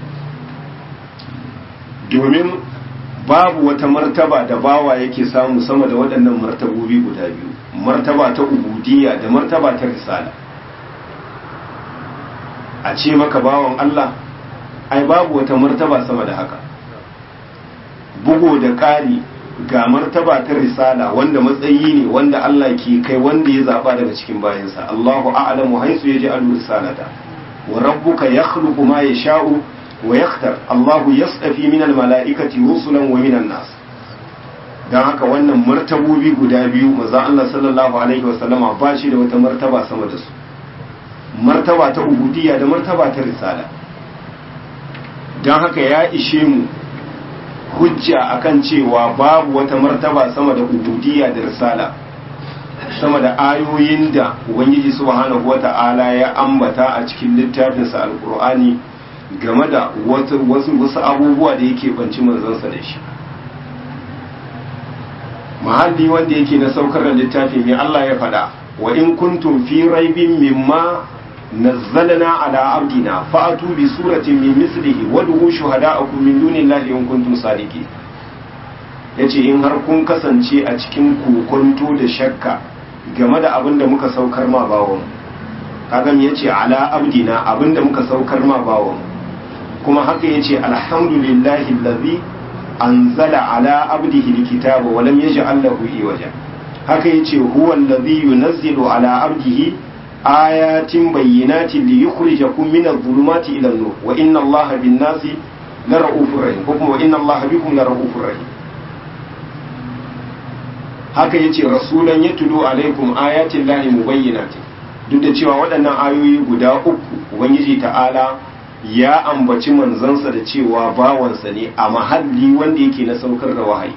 domin babu wata martaba da bawa yake samu sama da waɗannan martabobi guda biyu martaba ta ubudiyya da martaba ta risala a ce maka bawan Allah ai babu wata martaba sama da haka. Bugo da ƙari ga martaba ta risala wanda matsayi ne wanda Allah ke kai wanda ya zaba daga cikin bayansa. Allahu a'lamu haisu yaj'alu risalata wa rabbuka yakhluqu ma yasha'u wa yakhtar. Allahu yasfi min al-mala'ikati rusulan wa min an-nas. dan haka wannan martabobi guda biyu manzo Allah sallallahu alaihi wasallama ba shi da wata martaba sama da su, martaba ta ubudiyya da martaba ta risala. dan haka ya ishe mu hujja akan cewa babu wata martaba sama da ubudiyya da risala, sama da ayoyin da ubangiji subhanahu wata'ala ya ambata a cikin littafinsa alqur'ani game da wasu wasu abubuwa da yake banci manzansa da shi. mahalli wanda yake na saukar da littafi mai Allah ya faɗa, wa in kuntum fi raibin mimma nazzalna ala abdina fa'atu bi suratin min mislihi wad'u shuhada'akum min dunillahi in kuntum sadiqin. yace in har kun kasance a cikin kokonto da shakka game da abin da muka saukar ma bawon, kaga me yace ala abdina, abin da muka saukar ma bawon, kuma haka yace alhamdulillahi allazi anzala ala abdihi alkitaba wa lam yaj'al lahu iwaja. haka yace huwa allazi yunazzilu ala abdihi ayatin bayyinatin li yukhrijakum min adh-dhulumati ila an-nur wa inna allaha bin-nasi lara'ufur rahim, ko kuma wa inna allaha bikum lara'ufur rahim. haka yace rasulan yatlu alaikum ayatin lahi mubayyinatin. duk da cewa waɗannan ayoyi guda uku ubangiji ta'ala ya ambaci manzansa da cewa bawansa ne a mahalli wanda yake na saukar da wahayi.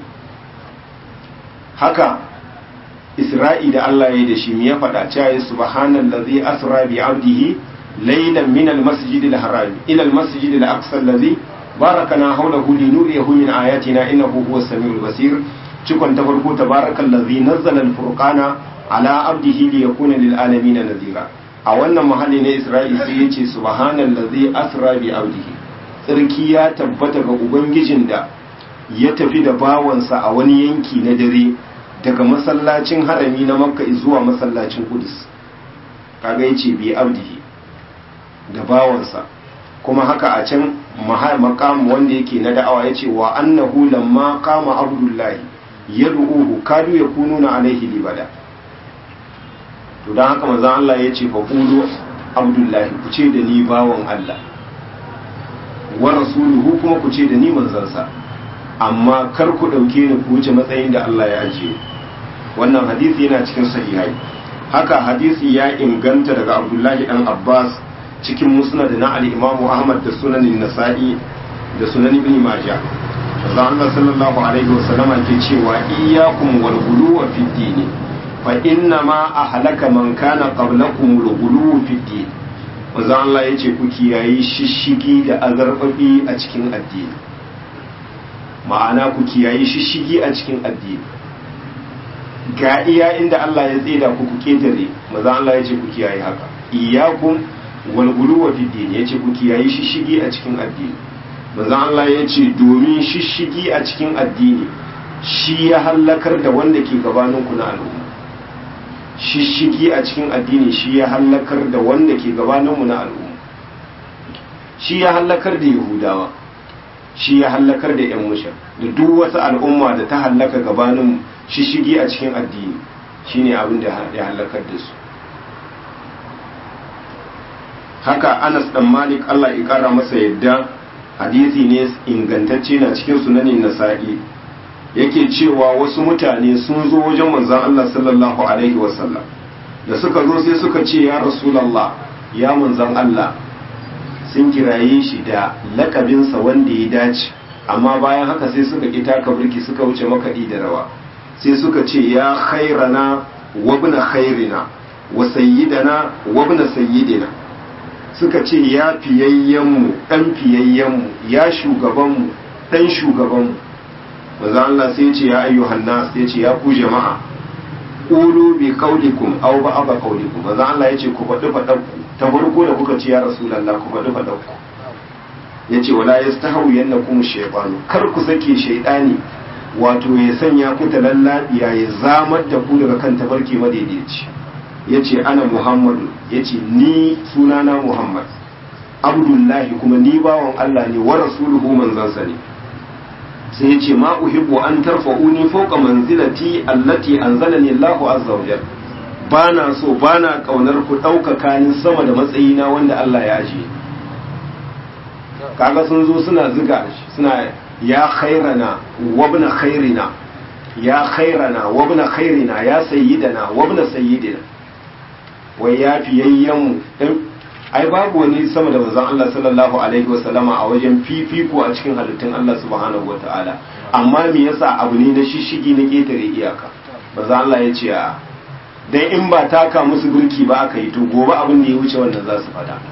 haka isra'i da Allah ya yi da shi ya faɗa cewa subhanallazi asra bi abdihi laylan min almasjid alharam ila almasjid alaqsa allazi barakana hawlahu linuriyahu min ayatina innahu huwas samiul basir. cikon ta farko tabarakallazi nazzala alfurqana ala abdihi liyakuna lil alamin nadhira. a wannan mahalli ne Isra'il sai yace subhanallazi asra bi abdihi, tsarki ya tabbata ga ubangijin da ya tafi da bawansa a wani yanki na dare daga masallacin harami na Makka zuwa masallacin Qudus. kaga yace bi abdihi da bawansa. kuma haka a can maqam wanda yake na da'awa yace wa annahu lamma qama abdullahi yad'uhu kadu yakununa alaihi libada. to dan haka manzon Allah yace fa qulu abdullahi, ku ce da ni bawon Allah, wa rasuluhu kuma ku ce da ni manzansa, amma kar ku dauke ni ku wuce matsayin da Allah ya ajiye. wannan hadisi yana cikin sahihai. haka hadisi ya inganta daga Abdullahi dan Abbas cikin musnad na al-Imam Ahmad da sunan Nasa'i da sunan Ibn Majah. manzo Allah sallallahu alaihi wasallama ke cewa iyyakum wal ghuluwa fi din fa inna ma ahlaka man kana qablakum al ghuluwu fi din. manzo Allah yace ku kiyayi shishigi da azarbabi a cikin addini, ma'ana ku kiyayi shishigi a cikin addini. ga iya inda Allah ya tsida ku ku ketare, manzo Allah yace ku kiyayi haka. iyyakum wal ghuluwa fi din, yace ku kiyayi shishigi a cikin addini. manzo Allah ya ce domin shishigi a cikin addini shi ya hallakar da wanda ke gabaninku na al'umma. shishigi a cikin addini shi ya hallakar da wanda ke gabaninmu na al'umma. shi ya hallakar da yahudawa, shi ya hallakar da yan musha da duk wasu al'umma da ta hallaka gabaninmu. shishigi a cikin addini shine abin da ya hallakar da su. haka Anas dan Malik Allah ya kara masa yadda, hadisi ne ingantacce na cikin sunanin Nasa'i, yake cewa wasu mutane sun zo wajen manzon Allah sallallahu alaihi wasallam. da suka zo sai suka ce ya Rasulullah, ya manzon Allah, sun kiraye shi da lakabinsa wanda ya dace, amma bayan haka sai suka ki taka burki suka wuce makaɗi da rawa. sai suka ce ya khairana wa ibn khairina wa sayyidana wa ibn sayyidina. suka ce ya fiyayyenmu ɗan fiyayyenmu, ya shugabanmu ɗan shugabanmu. manzo Allah sai ce ya ayyuhan nas, ya ce ya ku jama'a, qulu bi qawlikum aw ba'da qawlikum. manzo Allah ya ce ku faɗi faɗanku ta farko da kuka ce ya rasulullah, ku faɗi faɗanku. ya ce wala yastahawu yannakum shaytanu, kar ku sake shaytani wato ya sanya ku ta lallabiya ya zamar da ku daga kan tabarki madaidaici. ya ce ana Muhammadu, ya ce ni sunana Muhammad, abdullahi kuma ni bawan Allah ne wa rasuluhu manzansa ne sai ya ce ma uhibbu an tarfa'uni fawqa manzilati allati anzalani Allahu azza wa jalla bana so bana kaunar ku ɗaukaka ni sama da matsayina wanda Allah ya ajiye kaga sun zo suna ziga suna ya khairana wa ibn khairina ya khairana wa ibn khairina ya sayyidana wa ibn sayyidina wai ya fiyayyen ai babu wani sama da manzon Allah sallallahu alaihi wasallama a wajen fifiko a cikin halittun Allah subhanahu wataala amma me yasa abu ne na shishigi na ketare iyaka manzon Allah ya ce a dan in ba taka musu burki ba aka yi to gobe abin da ya wuce wannan za su fada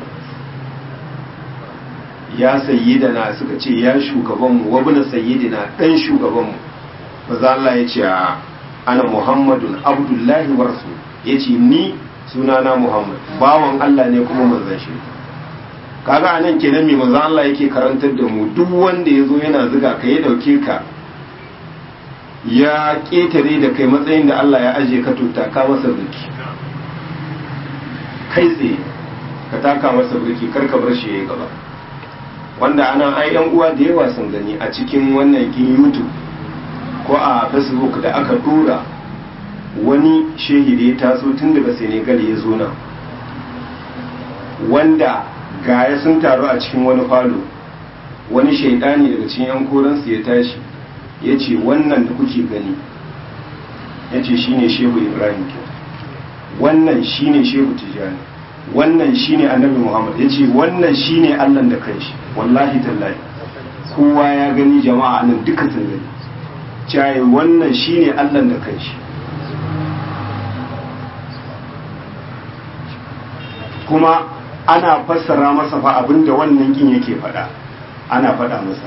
ya sayyidana suka ce ya shugabanmu wa bin sayyidina dan shugabanmu manzon Allah ya ce ana Muhammadun Abdullahi wa rasul yace ni sunana Muhammad bawan Allah ne kuma manzon shi kaga anan kenan me manzon Allah yake karantar da mu duk wanda yazo yana zuga ka ya dauke ka ya ketare da kai matsayin da Allah ya aje ka tuta ka masa birki kai tsaye ka taka masa birki kar ka bar shi yayi gaba wanda ana ai yan uwa da yawa sun gani a cikin wannan kin YouTube ko a Facebook da aka dora wani shehi da ya taso tun daga Senegal ya zo nan wanda gaya sun taru a cikin wani falo wani shaidani daga cikin yan koransu ya tashi ya ce wannan da kuke gani ya ce shi ne shehu Ibrahim ke wannan shi ne shehu Tijjani wannan shi ne annabi Muhammad ya ce wannan shi ne Allah da kanshi wallahi tallahi kowa ya gani jama'a nan duka sun gani caye wannan shi ne Allah da kanshi kuma ana fassara masa fa abinda wannan kin yake faɗa ana faɗa masa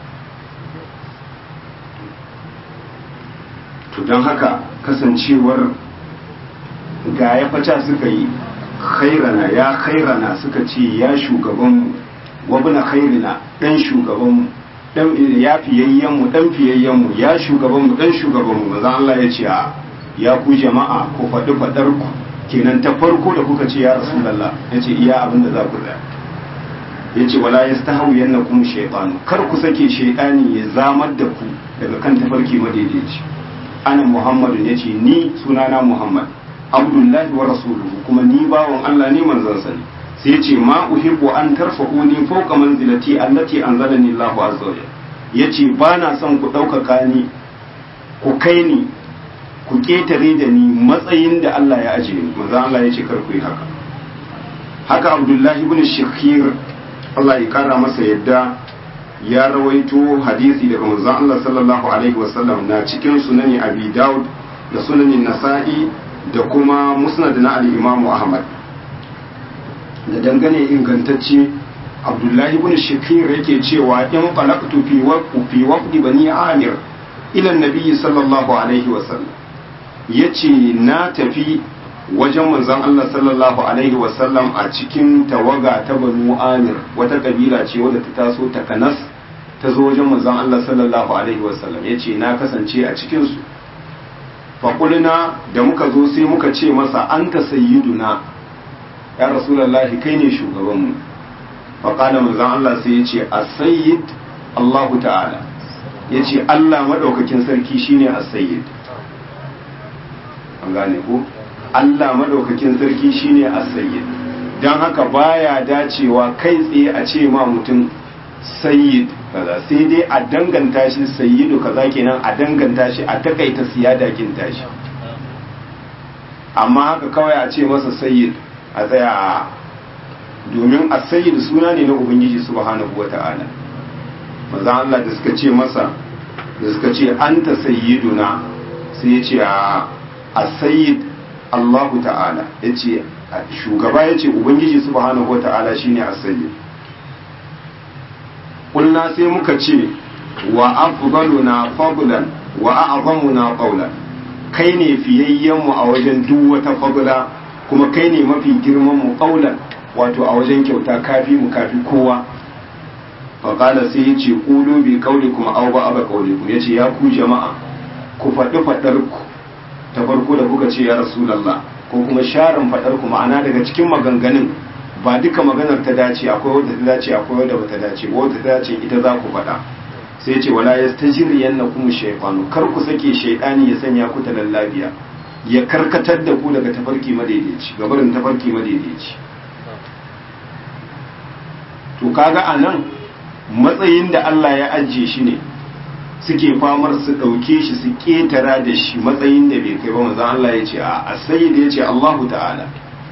to don haka kasancewar ga ya fata suka yi khairana ya khairana suka ce ya shugabanmu wabna khairina dan shugabanmu dan ya fiyayyenmu dan fiyayyenmu ya shugabanmu dan shugabanmu maza Allah ya ce ya ku jama'a ku faɗi faɗar ku kenan ta farko da kuka ce ya rasulullah ya ce iya abin da za ku tsaya ya ce wala ya stahawu yanna kuma shaitanu kar ku sake shaitani ya zamar da ku daga kan tafarki madaidaici ana muhammadu ya ce ni sunana muhammad abdullahi wa rasuluhu kuma ni bawon allah ne manzansa ne sai ya ce ma uhibbu an tarfa'uni fawqa manzilati allati anzalani allahu azza wa ya ce ba na son ku ɗaukaka ni ku kai ni ku ƙetare da ni matsayin da Allah ya ajiye ni manzo Allah ya ce kar ku yi haka haka Abdullahi ibn Shakir Allah ya kara masa yadda ya rawaito hadisi daga manzo Allah sallallahu alaihi wasallam na cikin sunani Abi Dawud da sunanin Nasa'i da kuma Musnad na al-Imam Ahmad da dangane ingantacce Abdullahi ibn Shakir yake cewa in qalaqtu fi waqti fi waqti bani Amir ila an-nabi sallallahu alaihi wasallam ya ce na tafi wajen manzon Allah sallallahu alaihi wasallam a cikin tawaga ta banu amir wata kabila ce wadda ta taso ta kanas ta zo wajen manzon Allah sallallahu alaihi wasallam ya ce na kasance a cikinsu faƙulina da muka zo sai muka ce masa an ta sayyiduna ya rasulallahi kai ne shugabanmu faƙala manzon Allah sai ya ce a sayyid Allahu ta'ala ya ce Allah maɗaukakin sarki shine a sayyid an gane ko Allah madaukakin sarki shine as-sayyid dan haka baya dacewa kai tsaye a ce ma mutum sayyid kaza sai dai a danganta shi sayyidu kaza kenan a danganta shi a takaita siyada kin tashi amma haka kawai a ce masa sayyid a tsaya domin as-sayyid suna ne na ubangiji subhanahu wata'ala manzo Allah da suka ce masa da suka ce anta sayyiduna sai ya ce a as-sayyid Allahu ta'ala yace shugaba yace ubangiji subhanahu wata'ala shine as-sayyid kulna sai muka ce wa afdaluna fadlan wa a'zamuna qawlan kai ne fiyayyen mu a wajen duk wata fadla kuma kai ne mafi girman mu qawlan wato a wajen kyauta kafi mu kafi kowa fa qala sai yace qulu bi qawlikum aw ba'da qawlikum yace ya ku jama'a ku faɗi faɗar ku ta farko da kuka ce ya rasulallah ko kuma sharin fadar ku ma'ana daga cikin maganganun ba duka maganar ta dace, akwai wadda ta dace akwai wadda ba ta dace ba, wadda ta dace ita za ku faɗa. sai ce wala yastajriyannakum shaytanu, kar ku sake shaytani ya sanya ku talallabiya, ya karkatar da ku daga tafarki madaidaici, gabarin tafarki madaidaici. to kaga anan matsayin da Allah ya ajiye shi ne suke famar su ɗauke shi su ƙetara da shi matsayin da bai kai ba. manzon Allah ya ce a sayyid ya ce Allahu ta'ala.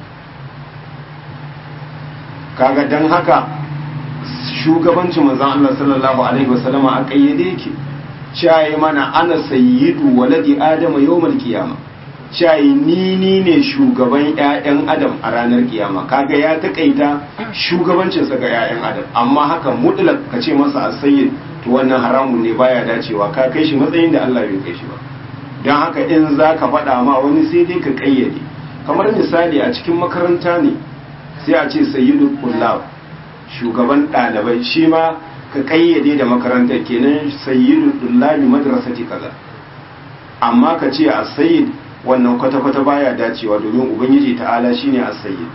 kaga dan haka shugabancin manzon Allah sallallahu alaihi wasallama a kayyade yake, shayi mana ana sayyidu waladi adama yawmal qiyama, shayi ni ni ne shugaban ƴaƴan adam a ranar kiyama. kaga ya takaita shugabancin sa ga ƴaƴan adam, amma haka mutlak ka ce masa as-sayyid to wannan haramun ne, baya dacewa, ka kai shi matsayin da Allah bai kai shi ba. dan haka in zaka faɗa ma wani sai dai ka kayyade, kamar misali a cikin makaranta ne sai a ce sayyidul kullab, shugaban ɗalibai, shi ma ka kayyade da makarantar, kenan sayyidul dullabi madrasati kaza. amma ka ce as-sayyid wannan kwata-kwata baya dacewa, domin ubangiji ta'ala shine as-sayyid.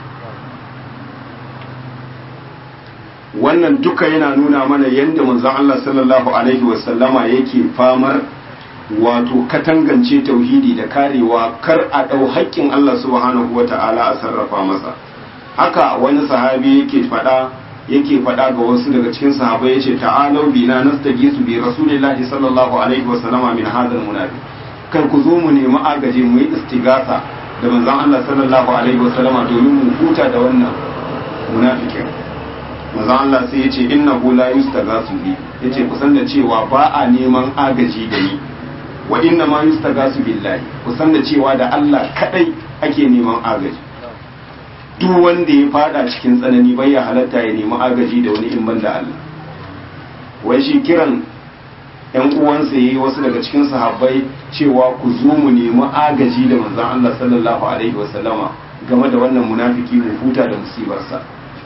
wannan duka yana nuna mana yadda manzon Allah sallallahu alaihi wasallama yake famar wato katangance tauhidi da karewa kar a ɗau haƙƙin Allah subhanahu wata'ala a sarrafa masa. haka wani sahabi yake faɗa yake faɗa ga wasu daga cikin sahabbai, yace ta'alu bina nastagisu bi rasulillahi sallallahu alaihi wasallama min hadal munafiq, kar ku zo mu nemi agaji mu yi istigasa da manzon Allah sallallahu alaihi wasallama domin mu huta da wannan munafikin. manzon Allah sai yace innahu la yustagasu bi, yace ku san da cewa ba a neman agaji da ni, wa inna ma yustagasu billahi, ku san da cewa da Allah kadai ake neman agaji. duk wanda ya fada cikin tsanani bai ya halatta ya nemi agaji da wani in banda Allah. wai shi kiran ƴan uwansa yayi wasu daga cikin sahabbai cewa ku zo mu nemi agaji da manzon Allah sallallahu alaihi wasallama game da wannan munafiki mu huta da musibarsa.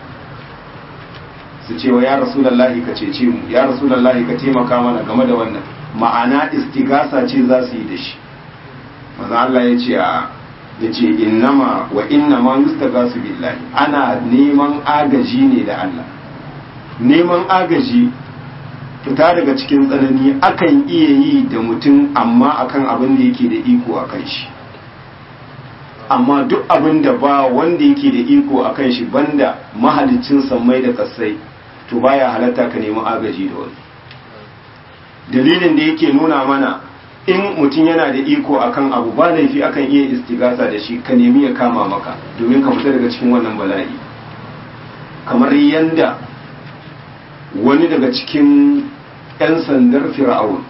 su ce wa ya rasulullahi ka cece mu, ya rasulullahi ka taimaka mana game da wannan, ma'ana istigasa ce za su yi da shi. manzon Allah ya ce a ya ce innama wa innama yustagasu billahi, ana neman agaji ne da Allah. neman agaji fita daga cikin tsanani akan iya yi da mutum, amma akan abin da yake da iko a kan shi. amma duk abin da ba wanda yake da iko a kan shi banda mahalicin sammai da kasai, to baya halatta ka nemi agaji da wani. dalilin da yake nuna mana in mutum yana da iko akan abu ba laifi akan iya istigasa da shi, ka nemi ya kama maka domin ka fita daga cikin wannan bala'i. kamar yanda wani daga cikin 'yan sandar fir'aun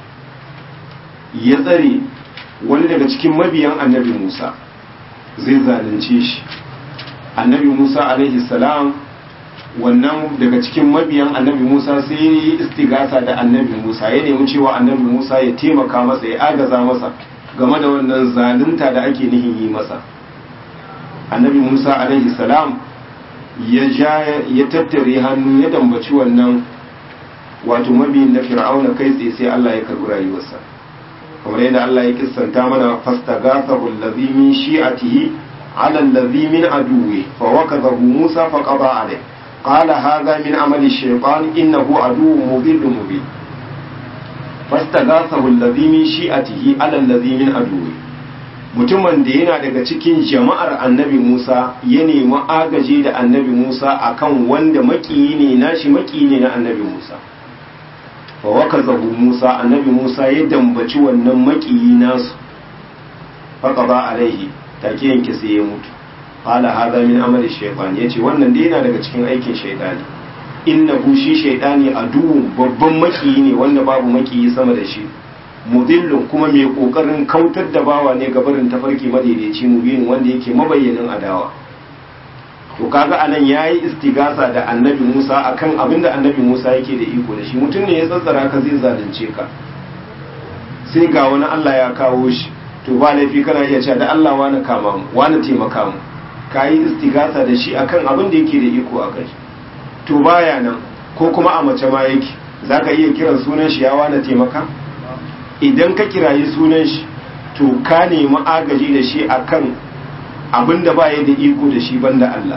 ya tsare wani daga cikin mabiyan annabi Musa zai zalunce shi. annabi Musa alaihi salam, wannan daga cikin mabiyan annabi Musa sai ya yi istigasa da annabi Musa, ya nemi cewa annabi Musa ya taimaka masa, ya agaza masa game da wannan zalunta da ake nihin yi masa. annabi Musa alaihi salam ya ja ya tattare hannu ya dambaci wannan wato mabiyin na fir'auna kai tsaye, sai Allah ya karbi rayuwarsa. kamar yadda Allah ya kissanta mana, fastaghathahu allazi min shi'atihi ala allazi min aduwwi fa wakadahu Musa fa qada alayhi قال هذا من عمل الشيطان إنه عدو مضل مبين فاستغاثه الذي من شيعته على الذي من عدوه. mutumin da yana daga cikin jama'ar annabi Musa ya nemi agaji da annabi Musa akan wanda makiyi ne nashi, makiyi ne na annabi Musa. fa wakazahu Musa, annabi Musa ya dambaci wannan makiyi nasu, fa qada alaihi, take yanke sai ya mutu. qala hadha min amali shaytan, yace wannan dai yana daga cikin aikin shaytani. innahu shi shaytani aduwwun, babban makiyi ne wanda babu makiyi sama da shi, mudillun kuma mai kokarin kautar da bawa ne ga barin tafarki madaidaici, mubin wanda yake mabayyanin adawa. to kaga anan yayi istigasa da annabi Musa akan abinda annabi Musa yake da iko da shi. mutum ne ya tsatsara ka zai zalunce ka, sai ga wani Allah ya kawo shi, to ba laifi kana iya cewa da Allah wani kama mu, wani taimaka mu, ka yi istigasa da shi akan abin da yake da iko a kai. to baya nan, ko kuma a mace ma yake, za ka iya kiran sunan shi ya wani taimaka? idan ka kirayi sunan shi, to ka nemi agaji da shi akan abin da baya da iko da shi banda Allah,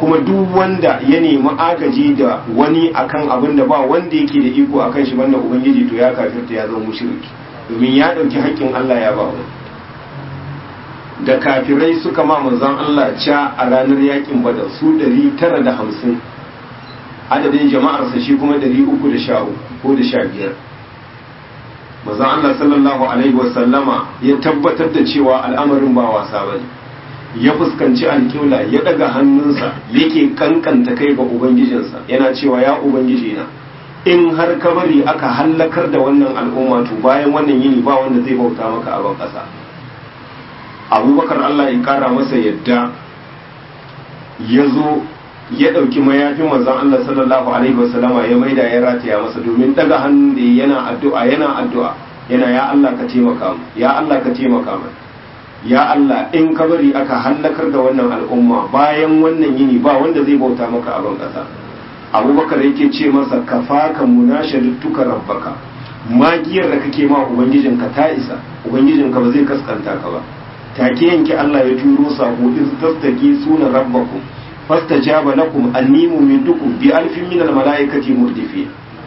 kuma duk wanda ya nemi agaji da wani akan abin da ba wanda yake da iko akan shi banda ubangiji to ya kafirta ya zama mushriki domin ya dauki haƙƙin Allah ya ba wani. Da kafirai suka ma manzon Allah ca a ranar yakin Badar su ɗari tara da hamsin, adadin jama'arsa shi kuma ɗari uku da sha uku ko da sha biyar. Manzon Allah sallallahu alaihi wasallama ya tabbatar da cewa al'amarin ba wasa bane. Ya fuskanci alƙibla ya daga hannunsa yake kankanta kai ga ubangijinsa yana cewa ya ubangiji na in har ka bari aka hallakar da wannan al'umma to bayan wannan yini ba wanda zai bauta maka a ban ƙasa. Abubakar Allah ya kara masa yadda ya zo ya ɗauki mayafin manzon Allah sallallahu alaihi wasallama ya maida ya rataya masa domin daga hannun da yana addu'a yana addu'a yana ya Allah ka taimaka mu ya Allah ka taimaka mu ya Allah in ka bari aka hallakar da wannan al'umma bayan wannan yini ba wanda zai bauta maka a ban ƙasa. Abubakar yake ce masa kafaka munashadtuka rabbaka magiyar da kake ma ubangijinka ta isa ubangijinka ba zai kaskanta ka ba. Take yanke Allah ya turo sako iz tastaki suna rabbakum fastajaba lakum anni mumiddukum bi alfin min almalaikati murdifin.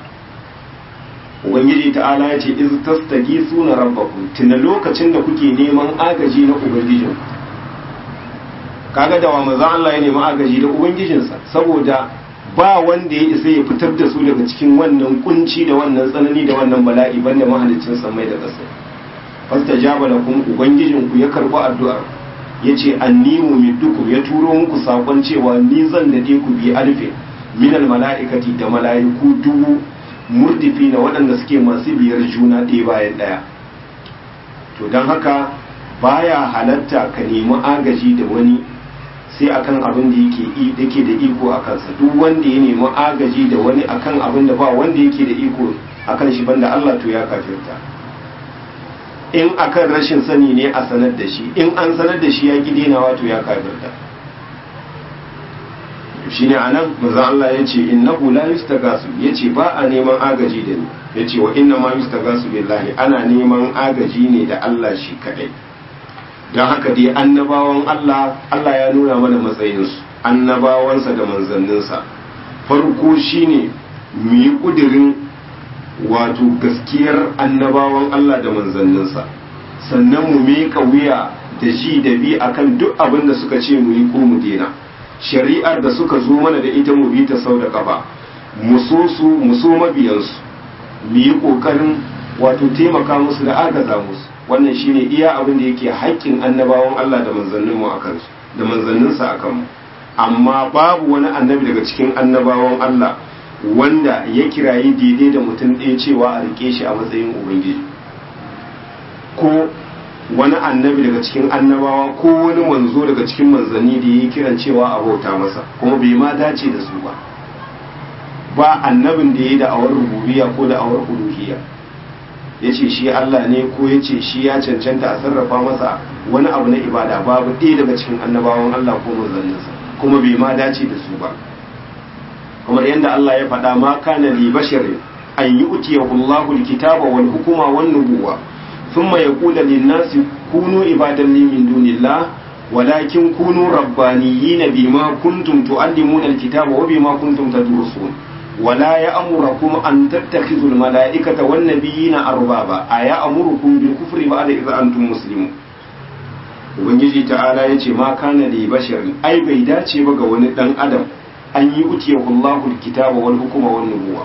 Ubangiji ta'ala ya ce iz tastaki suna rabbakum tuna lokacin da kuke neman agaji na ubangijin. Kaga da wa manzon Allah ya nemi agaji da ubangijinsa saboda ba wanda ya isa ya fitar da su daga cikin wannan kunci da wannan tsanani da wannan bala'i banda mahaliccin samai da ƙasa. fastajaba lakum ubangijinku ya karɓi addu'ar yace anni mumiddukum ya turo muku sakon cewa ni zan dade ku bi alfi minal mala'ikati da mala'iku dubu murdifina waɗanda suke masu biyar juna ɗaya bayan ɗaya. To don haka baya halatta ka nemi agaji da wani sai akan abin da yake yake da iko a kansa. Duk wanda ya nemi agaji da wani akan abin da ba wanda yake da iko akan shi banda Allah to ya kafirta. In akan rashin sani ne a sanar da shi, in an sanar da shi ya ki dena wato ya kafirta. Shi ne a nan maza Allah ya ce innahu la yustagasu ya ce ba a neman agaji da ni ya ce wa inna ma yustagasu billahi ana neman agaji ne da Allah shi kadai. Don haka dai annabawan Allah Allah ya nuna mana matsayinsu annabawansa da manzanninsa. Farko shine mu yi kudirin wato gaskiyar annabawan Allah da manzanninsa, sannan mu miƙa wuya da ji da bi akan duk abin da suka ce mu yi ko mu dena. Shari'ar da suka zo mana da ita mu bi ta sau da ƙafa, mu so su mu so mabiyansu, mu yi ƙoƙarin wato taimaka musu da agaza musu. Wannan shine iya abin da yake haƙƙin annabawan Allah da manzanninmu a kansu da manzanninsa a kanmu. Amma babu wani annabi daga cikin annabawan Allah wanda ya kirayi daidai da mutum ɗaya cewa a rike shi a matsayin ubangiji, ko wani annabi daga cikin annabawa ko wani manzo daga cikin manzanni da ya kiran cewa a bauta masa, kuma bai ma dace da su ba. Ba annabin da ya yi da'awar rububiyya ko da'awar uluhiyya ya ce shi Allah ne ko ya ce shi ya cancanta a sarrafa masa wani abu na ibada, babu ɗaya daga cikin annabawan Allah ko manzanninsa, kuma bai ma dace da su ba. kamar yadda Allah ya faɗa ma kana li basharin an yu'tiyahu Allahu al-kitaba wal hukma wan nubuwa thumma yaqulu lin-nasi kunu ibadan li min dunillah walakin kunu rabbaniyina bima kuntum tu'allimuna al-kitaba wa bima kuntum tadrusun wala ya'murukum an tattakhidhu al-mala'ikata wan nabiyina arbaba aya'murukum bil kufri ba'da idh antum muslimun. Ubangiji ta'ala yace ma kana li basharin ai bai dace ba ga wani dan adam an yi utiyahu Allahu al-kitaba wal hukma wan nubuwa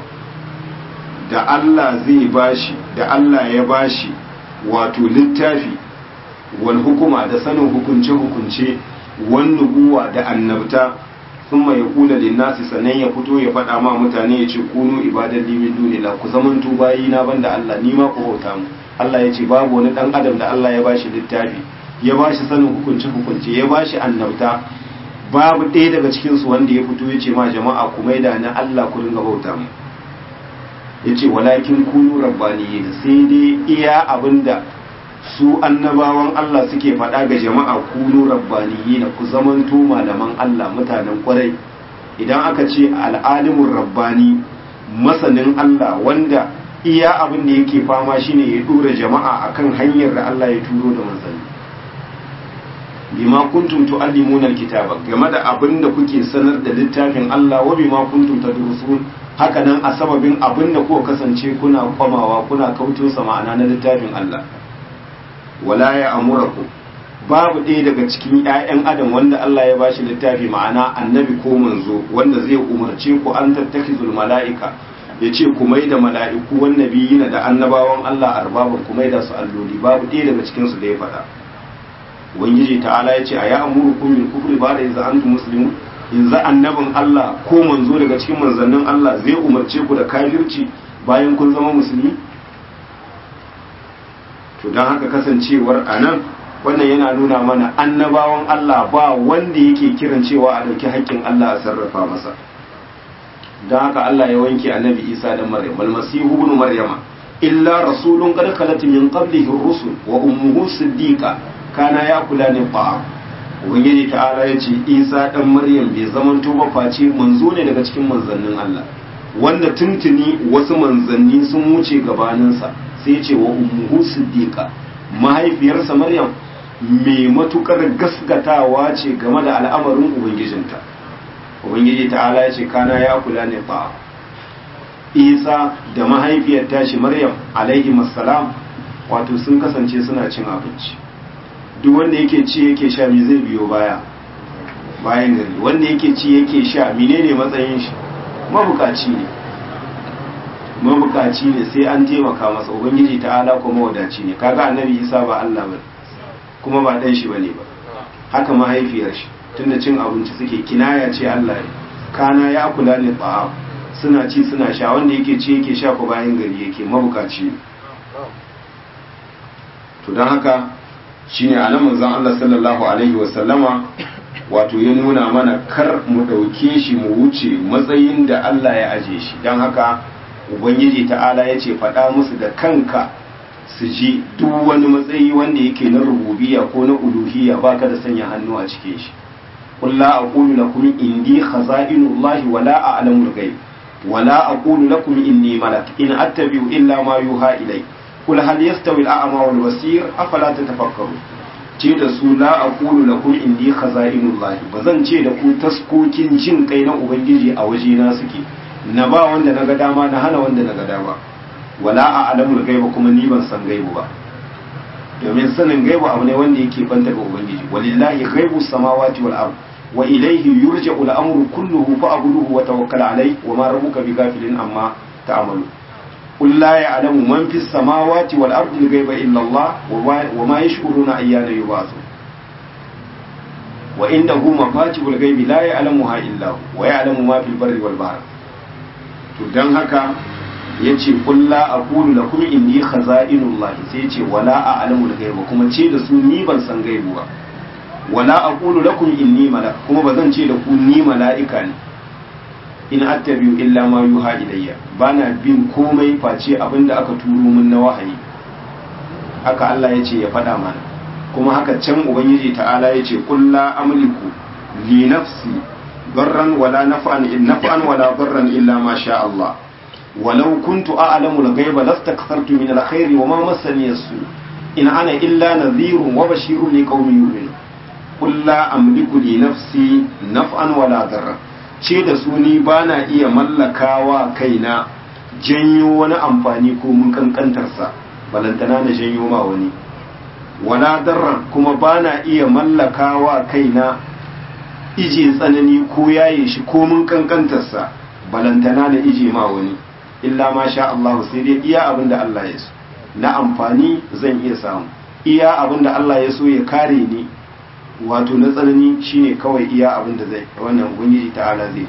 da Allah zai bashi da Allah ya bashi wato littafi wal hukuma da sanin hukunce hukunce wan nubuwa da annabta thumma yaqulu lin nasi sanan ya fito ya faɗa ma mutane ya ce kunu ibadan li min dunillah ku zaman tubayi na banda Allah ni ma ku bauta mu. Allah ya ce babu wani dan adam da Allah ya bashi littafi ya bashi sanin hukunce hukunce ya bashi annabta babu ɗaya daga cikinsu wanda ya fito ya ce ma jama'a ku maida na Allah ku ringa bauta mu. Ya ce walakin kunu rabbaniyi da sai dai iya abinda su annabawan Allah suke faɗa ga jama'a kunu rabbaniyi na ku zamanto malaman Allah mutanen kwarai. Idan aka ce al'alimin rabbani masanin Allah wanda iya abin da yake fama shine ya dora jama'a akan hanyar da Allah ya turo da manzanni. bima kuntum tu'allimuna alkitaba game da abin da kuke sanar da littafin Allah wa bima kuntum tadrusun haka nan a sababin abin da kuka kasance kuna kwamawa kuna kautin sa ma'ana na littafin Allah wala ya amuraku babu ɗaya daga cikin ƴaƴan adam wanda Allah ya bashi littafi ma'ana annabi ko manzo wanda zai umarce ku an tattakizul mala'ika yace ku mai da mala'iku wan nabiyina da annabawan Allah arbaban ku mai da su alloli babu ɗaya daga cikin su da ya faɗa ubangiji ta'ala yace aya amurukum bil kufri ba'da idza antum muslimun yanzu annabin Allah ko manzo daga cikin manzannin Allah zai umarce ku da kafirci bayan kun zama musulmi to dan haka kasancewar anan wannan yana nuna mana annabawan Allah ba wanda yake kiran cewa a dauki haƙƙin Allah a sarrafa masa don haka Allah ya wanke annabi Isa da Maryam wal masihu ibn maryama illa rasulun qad khalat min qablihi ar-rusul wa ummuhu siddiqa kana yakulani ta'am ubangiji ta'ala yace Isa dan Maryam bai zamanto ba face manzo ne daga cikin manzannin Allah wanda tuntuni wasu manzanni sun wuce gabaninsa sai ya ce wa ummuhu siddiqa mahaifiyarsa Maryam mai matukar gaskatawa ce game da al'amarin ubangijinta ubangiji ta'ala ya ce kana ya kula ne fa Isa da mahaifiyar tashi Maryam alaihi assalam wato sun kasance suna cin abinci duk wanda yake ci yake sha me zai biyo baya bayan gari wanda yake ci yake sha menene matsayin shi mabukaci ne mabukaci ne sai an taimaka masa ubangiji ta'ala kuma wadaci ne kaga annabi Isa ba Allah ba kuma ba dan shi bane ba haka mahaifiyar shi tunda cin abinci suke kinaya ce Allah ne kana ya kula ne fa suna ci suna sha wanda yake ci yake sha ko bayan gari yake mabukaci ne to dan haka shine anan manzon Allah sallallahu alaihi wasallama wato ya nuna mana kar mu dauke shi mu wuce matsayin da Allah ya aje shi dan haka ubangiji ta'ala ya ce faɗa musu da kanka su ji duk wani matsayi wanda yake na rububiyya ko na uluhiyya baka da sanya hannu a cikin shi qul la aqulu lakum indi khaza'inullahi wa la a'lamu al-ghaib wa la aqulu lakum inni malak in attabi'u illa ma yuha ilay qul hal yastawi al-a'ma wal basir afala tatafakkaru ce da su la aqulu lakum indi khaza'inullahi bazan ce da ku taskokin jin kai na ubangiji a wajena suke na ba wanda na ga dama na hana wanda na ga dama wala a alamul gaiba kuma ni ban san gaibu ba domin sanin gaibu abu ne wanda yake banta ga ubangiji walillahi ghaibu samawati wal ard wa ilayhi yurja'u al-amru kulluhu fa'buduhu wa tawakkal alayhi wa ma rabbuka bighafilin amma ta'malu qul la ya'lamu man fis samawati wal ardi al-ghaiba illa Allah wa ma yash'uruna ayyana yub'athun wa indahu mafatihul ghaibi la ya'lamuha illa hu wa ya'lamu ma fil barri wal bahr to dan haka yace qul la aqulu lakum inni khaza'inullah sai yace wala a'lamu al-ghaiba kuma ce da su ni ban san gaibu ba wala aqulu lakum inni malak kuma bazan ce da ku ni mala'ika ne in attabi'u illa ma yuha ilayya bana bin komai face abinda aka turo min na wahayi haka Allah yace ya faɗa mana kuma haka can ubangiji ta'ala yace qul la amliku li nafsi darran wala naf'an in naf'an wala darran illa ma sha Allah walau kuntu a'lamu al-ghaiba lastakthartu min al-khairi wama massani as-su in ana illa nadhirun wa bashirun liqaumin yu'minun qul la amliku li nafsi naf'an wala darran ce da su ni bana iya mallakawa kaina janyo wani amfani ko mun kankantarsa balantana na janyo ma wani wala darran kuma bana iya mallakawa kaina ije tsanani ko yaye shi ko mun kankantarsa balantana na ije ma wani illa ma sha Allah sai dai iya abinda Allah ya so na amfani zan iya samu iya abinda Allah ya so ya kare ni wato na tsanani shine kawai iya abinda zai wannan ubangiji ta'ala zai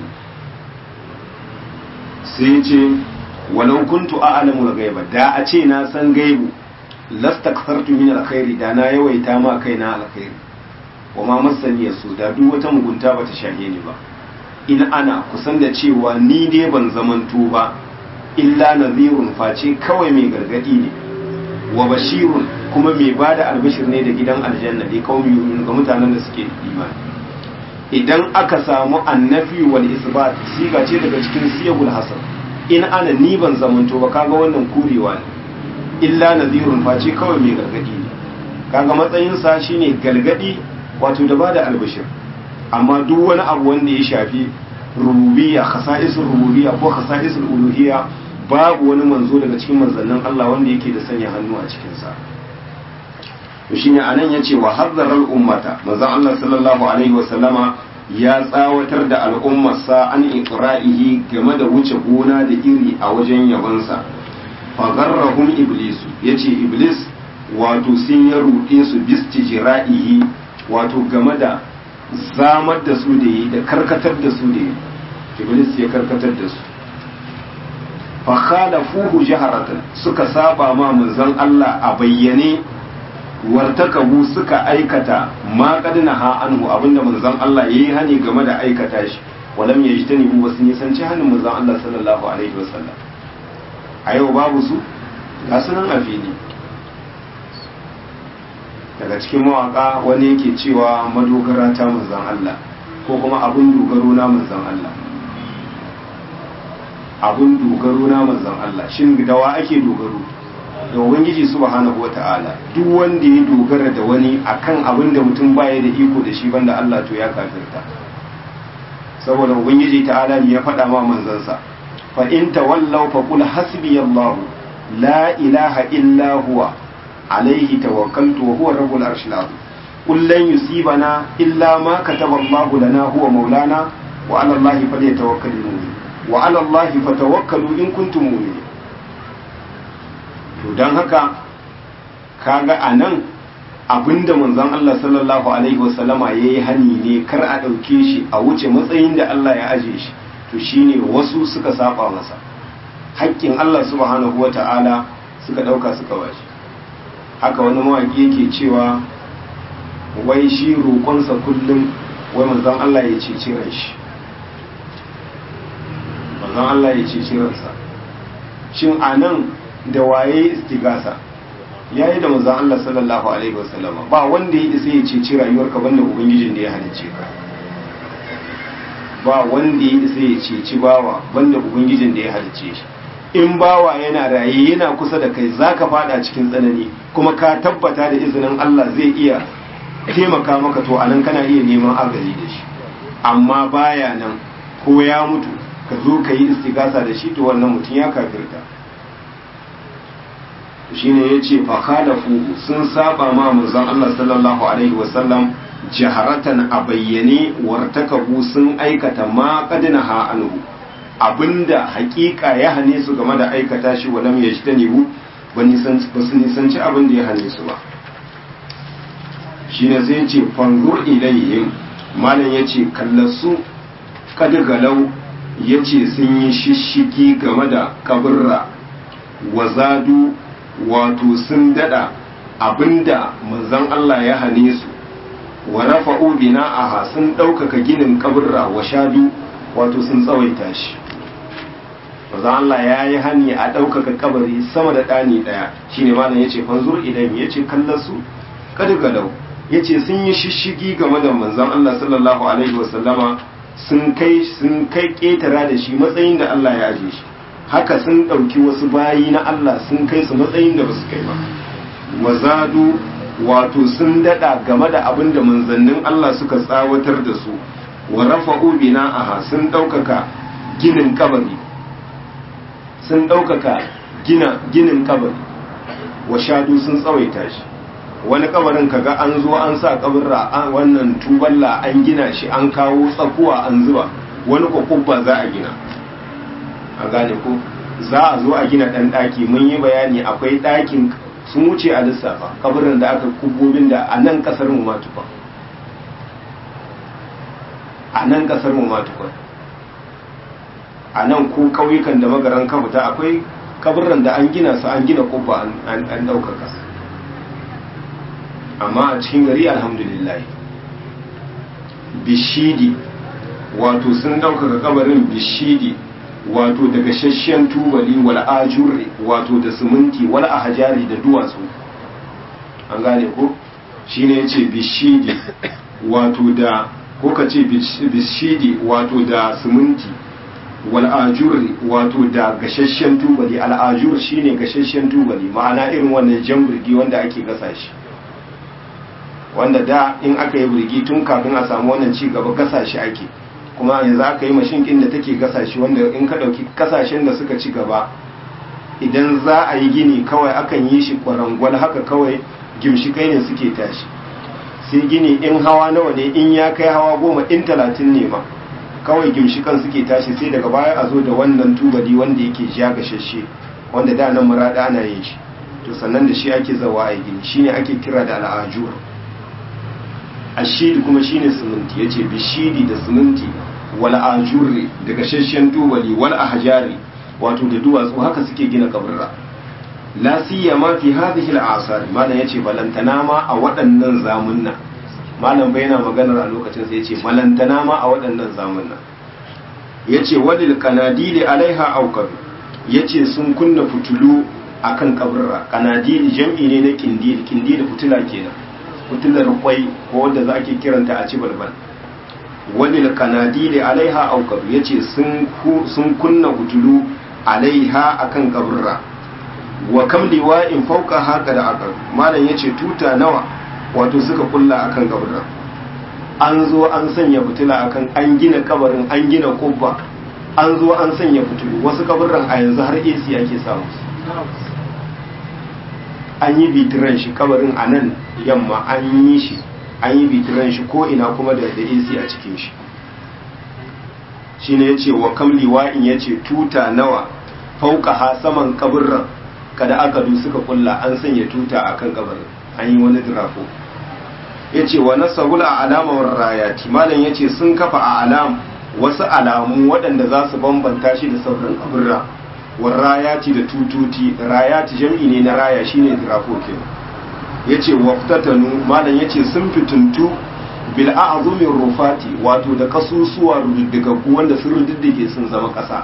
sai ce walau kuntu a'lamu al-ghaiba da a ce na san gaibu lastakthartu min alkhairi da na yawaita ma kaina alkhairi wa ma masani yasu da duk wata mugunta bata shahe ni ba in ana kusan da cewa ni dai ban zamanto ba illa nadhirun face kawai mai gargadi ne wa bashirun kuma mai bada albashir ne da gidan aljanna dai kawai yu'minu ga mutanen da suke imani idan aka samu annafi wal isbat siga ce daga cikin siyagul hasan in ana ni ban zamanto ba kaga wannan kurewa ne illa nadhirun face kawai mai gargadi ne kaga matsayin sa shine galgadi wato da bada albishir. Amma duk wani abu wanda ya shafi rububiyya, khasa'isul rububiyya ko khasa'isul uluhiyya, babu wani manzo daga cikin manzannin Allah wanda yake da sanya hannu a cikin sa. To shine anan yace wa hadzaral ummata, manzon Allah sallallahu alaihi wa sallama ya tsawatar da al'ummarsa an iqra'ihi game da wuce gona da iri a wajen yabansa. Fa garrahum iblisu, yace iblis wato sun ya ruɗe su bistijra'ihi, wato game da zamar da su da yi da karkatar da su da yi. Iblis ya karkatar da su. Fa khalafuhu jaharatan, suka saba ma manzon Allah a bayyane, wartakabu suka aikata ma kadina ha anhu, abinda manzon Allah yayi hani game da aikata shi, walam yajtanibu, wasu nisanci hannun manzon Allah sallallahu alaihi wasallam. A yau babu su ga sunan a fili. Daga cikin mawaka wani yake cewa madogara ta manzon Allah, ko kuma abun dogaro na manzon Allah. Abun dogaro na manzon Allah, shin da wa ake dogaro? Da ubangiji subhanahu wata'ala. Duk wanda ya dogara da wani akan abin da mutum baya da iko da shi banda Allah, to ya kafirta. Saboda ubangiji ta'ala ne ya faɗa ma manzansa, fa in tawallaw fa qul hasbiyallahu la ilaha illa huwa alayhi tawakkaltu wa huwa rabbul arshil azim. Qul lan yusibana illa ma kataba Allahu lana huwa maulana wa 'ala Allahi falyatawakkalul mu'minun wa 'ala Allahi fatawakkalu in kuntum mu'minin. To don haka kaga a nan abinda manzon Allah sallallahu alaihi wasallama ya yi hani ne kar a ɗauke shi a wuce matsayin da Allah ya aje shi, to shine wasu suka saba masa haƙƙin Allah subhanahu wata'ala suka ɗauka suka bashi. Haka wani mawaƙi yake cewa wai shi roƙonsa kullum wai manzon Allah ya ceci ran shi, manzon Allah ya ceci ransa. Shin a nan da waye istigasa? Yayi da manzon Allah sallallahu alaihi wasallam. Ba wanda ya isa ya ceci rayuwarka banda ubangijin da ya halice ka. Ba wanda ya isa ya ceci bawa banda ubangijin da ya halice shi. In bawa yana raye yana kusa da kai zaka fada cikin tsanani, kuma ka tabbata da izinin Allah zai iya taimaka maka, to anan kana iya neman agaji da shi. Amma baya nan ko ya mutu ka zo ka yi istigasa da shi, to wannan mutum ya kafirta. Shine yace fa khalafu, sun saba ma manzon Allah sallallahu alaihi wasallam jaharatan a bayyane, wartakabu sun aikata ma qadnaha anhu, abinda hakika ya hane su game da aikata shi, walam yajtanibu, ba su nisanci abin da ya hane su ba. Shine sai yace fanzur ilayhim, malam yace kallasu kadgalau, yace sun yi shishigi game da kaburra, wazadu wato sun dada abinda manzon Allah ya hane su, wa rafa'u bina'aha, sun ɗaukaka ginin kaburra, wa shadu wato sun tsawaita shi. Manzon Allah ya yi hani a ɗaukaka kabari sama da ɗani ɗaya. Shine malam yace fanzur idan yace kallasu kadgalau, yace sun yi shishigi game da manzon Allah sallallahu alaihi wasallama, sun kai sun kai ketara da shi matsayin da Allah ya aje shi. Haka sun ɗauki wasu bayi na Allah sun kai su matsayin da ba su kai ba. Wazadu wato sun daɗa game da abin da manzannin Allah suka tsawatar da su. Wa rafa'u bina'aha, sun ɗaukaka ginin kabari, sun ɗaukaka gina ginin kabari. Wa shadu, sun tsawaita shi. Wani kabarin kaga an zo an sa kabarra wannan tuballa an gina shi, an kawo tsakuwa an zuba, wani kokubba za a gina. A gane ko za a zo a gina ɗan ɗaki, mun yi bayani akwai ɗakin sun wuce a lissafa kabarin da aka kubobin da a nan ƙasar mu matuƙa, a nan ƙasar mu matuƙa, a nan ko ƙauyukan da magaran kafuta akwai kabarin da an gina su, an gina kubba an ɗaukaka. Amma a cikin gari alhamdulillah bishidi, wato sun ɗaukaka kabarin bishidi, wato da gashashen tubali, wal ajurri, wato da siminti, wal ahjari, da duwatsu. An gane ko shine yace bishidi, wato da ko kace bishidi, wato da siminti, wal ajurri, wato da gashashen tubali. Al ajur shine gashashen tubali, ma'ana irin wannan jamburgi wanda ake gasa shi, wanda da in aka yi birgi tun kafin a samu wannan ci gaba gasa shi ake, kuma yanzu aka yi mashin ɗin da take gasa shi, wanda in ka ɗauki kasashen da suka ci gaba idan za a yi gini kawai akan yi shi kwarangwal haka kawai gimshikai ne suke tashi, sai gini in hawa nawa ne, in ya kai hawa goma in talatin ne ma kawai gimshikan suke tashi, sai daga baya a zo da wannan tubali wanda yake ja gashashe wanda da nan murada ana yin shi, to sannan da shi ake zawa a gini, shine ake kira da al'ajur. ashidi kuma shine siminti, yace bishidi da siminti wal ajurri da gashashen tubali wal ahjari wato da duwatsu haka suke gina kaburra. la siyama fi hadhihi al-asar, malam yace balantana ma a waɗannan zamunna, malam bai yana maganar a lokacin sai yace balantana ma a waɗannan zamunna, yace walil qanadili alaiha awqad, yace sun kunna fitulu akan kaburra. Qanadili jam'i ne na kindil, kindil fitula kenan, fitular kwai ko wanda za ake kiranta a ci balbal. walil qanadili alaiha awqad, yace sun sun kunna fitulu alaiha akan kaburra. wa kam liwa'in fawqa haka da aqab, malam yace tuta nawa wato suka kulla akan kabarin. an zo an sanya fitila akan, an gina kabarin, an gina kubba, an zo an sanya fitilu. wasu kabarin a yanzu har A C ake samu, an yi bitiran shi kabarin a nan yamma, an yi shi an yi bitiran shi ko ina kuma da da A C a cikin shi. shine yace wa kam liwa'in, yace tuta nawa fauka ha saman kabarin kada aka du suka kulla, an sanya tuta akan kabarin, an yi wani dirafo. yace wa nasabul alama war rayati, malam yace sun kafa a alam wasu alamu waɗanda za su bambanta shi da sauran kaburra. war rayati da tututi, rayati jam'i ne na raya shine dirafo kenan. yace waftatanu, malam yace sun fituntu bil a'zumir rufati, wato da kasusuwa rududdigaggu wanda sun rududdige sun zama ƙasa.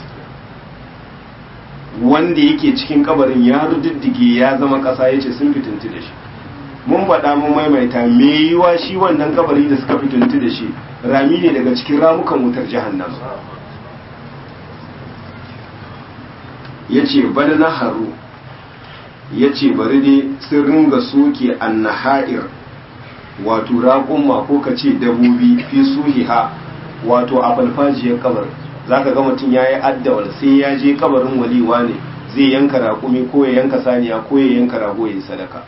wanda yake cikin kabarin ya rududdige ya zama ƙasa, yace sun fituntu da shi. mun faɗa mun maimaita, me yiwa shi wannan kabari da suka fituntu da shi rami ne daga cikin ramukan wutar jahannama. yace bal naharu, yace bari dai sun ringa soke annahair wato raƙumma ko kace dabobi fi suhiha wato a falfajiyar kabarin. zaka ga mutum yayi addawal sai ya je kabarin waliwa ne zai yanka raƙumi ko ya yanka saniya ko ya yanka rago ya sadaka.